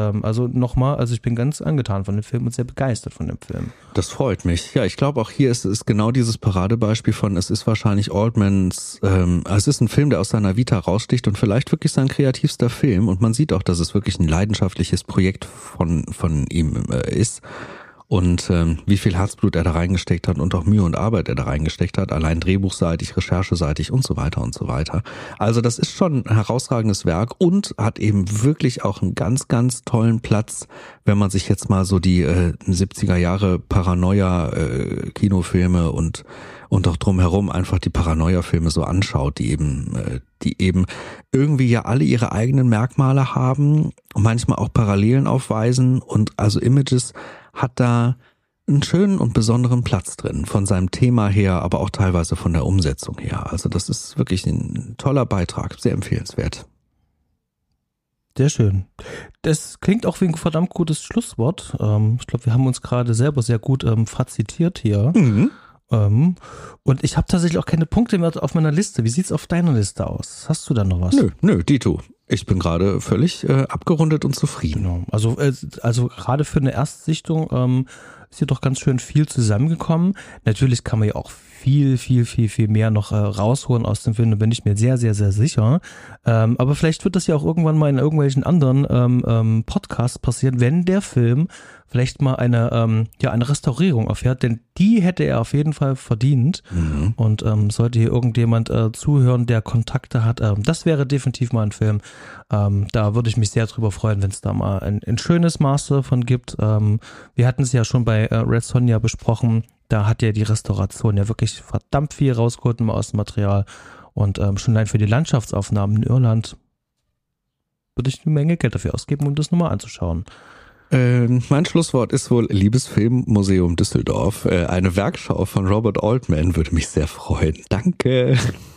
ich bin ganz angetan von dem Film und sehr begeistert von dem Film. Das freut mich. Ja, ich glaube auch hier ist es genau dieses Paradebeispiel von, es ist wahrscheinlich Altmans, es ist ein Film, der aus seiner Vita raussticht und vielleicht wirklich sein kreativster Film und man sieht auch, dass es wirklich ein leidenschaftliches Projekt von ihm ist. Und wie viel Herzblut er da reingesteckt hat und auch Mühe und Arbeit er da reingesteckt hat, allein drehbuchseitig, rechercheseitig und so weiter und so weiter. Also das ist schon ein herausragendes Werk und hat eben wirklich auch einen ganz, ganz tollen Platz, wenn man sich jetzt mal so die 70er Jahre Paranoia-Kinofilme und auch drumherum einfach die Paranoia-Filme so anschaut, die eben irgendwie ja alle ihre eigenen Merkmale haben und manchmal auch Parallelen aufweisen und also Images hat da einen schönen und besonderen Platz drin, von seinem Thema her, aber auch teilweise von der Umsetzung her. Also das ist wirklich ein toller Beitrag, sehr empfehlenswert. Sehr schön. Das klingt auch wie ein verdammt gutes Schlusswort. Ich glaube, wir haben uns gerade selber sehr gut fazitiert hier. Und ich habe tatsächlich auch keine Punkte mehr auf meiner Liste. Wie sieht's auf deiner Liste aus? Hast du da noch was? Nö, Dito. Ich bin gerade völlig abgerundet und zufrieden. Genau. Also gerade für eine Erstsichtung ist hier doch ganz schön viel zusammengekommen. Natürlich kann man ja auch viel mehr noch rausholen aus dem Film, da bin ich mir sehr, sehr, sehr sicher. Aber vielleicht wird das ja auch irgendwann mal in irgendwelchen anderen Podcasts passieren, wenn der Film vielleicht mal eine Restaurierung erfährt, denn die hätte er auf jeden Fall verdient. Und sollte hier irgendjemand zuhören, der Kontakte hat, das wäre definitiv mal ein Film. Da würde ich mich sehr drüber freuen, wenn es da mal ein schönes Maß davon gibt. Wir hatten es ja schon bei Red Sonja besprochen. Da hat ja die Restauration ja wirklich verdammt viel rausgeholt aus dem Material. Und schon allein für die Landschaftsaufnahmen in Irland würde ich eine Menge Geld dafür ausgeben, um das nochmal anzuschauen. Mein Schlusswort ist wohl Liebes Filmmuseum Düsseldorf. Eine Werkschau von Robert Altman würde mich sehr freuen. Danke.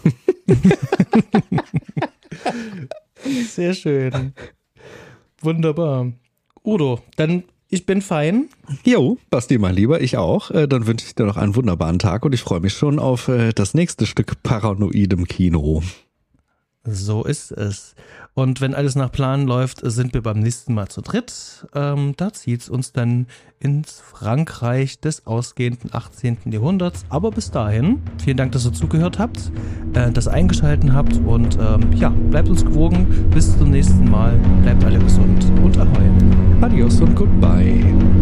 Sehr schön. Wunderbar. Udo, dann ich bin fein. Jo, Basti, mein Lieber, ich auch. Dann wünsche ich dir noch einen wunderbaren Tag und ich freue mich schon auf das nächste Stück paranoidem Kino. So ist es. Und wenn alles nach Plan läuft, sind wir beim nächsten Mal zu dritt. Da zieht es uns dann ins Frankreich des ausgehenden 18. Jahrhunderts. Aber bis dahin, vielen Dank, dass ihr zugehört habt, dass ihr eingeschaltet habt und bleibt uns gewogen. Bis zum nächsten Mal. Bleibt alle gesund und ahoi. Adios und goodbye.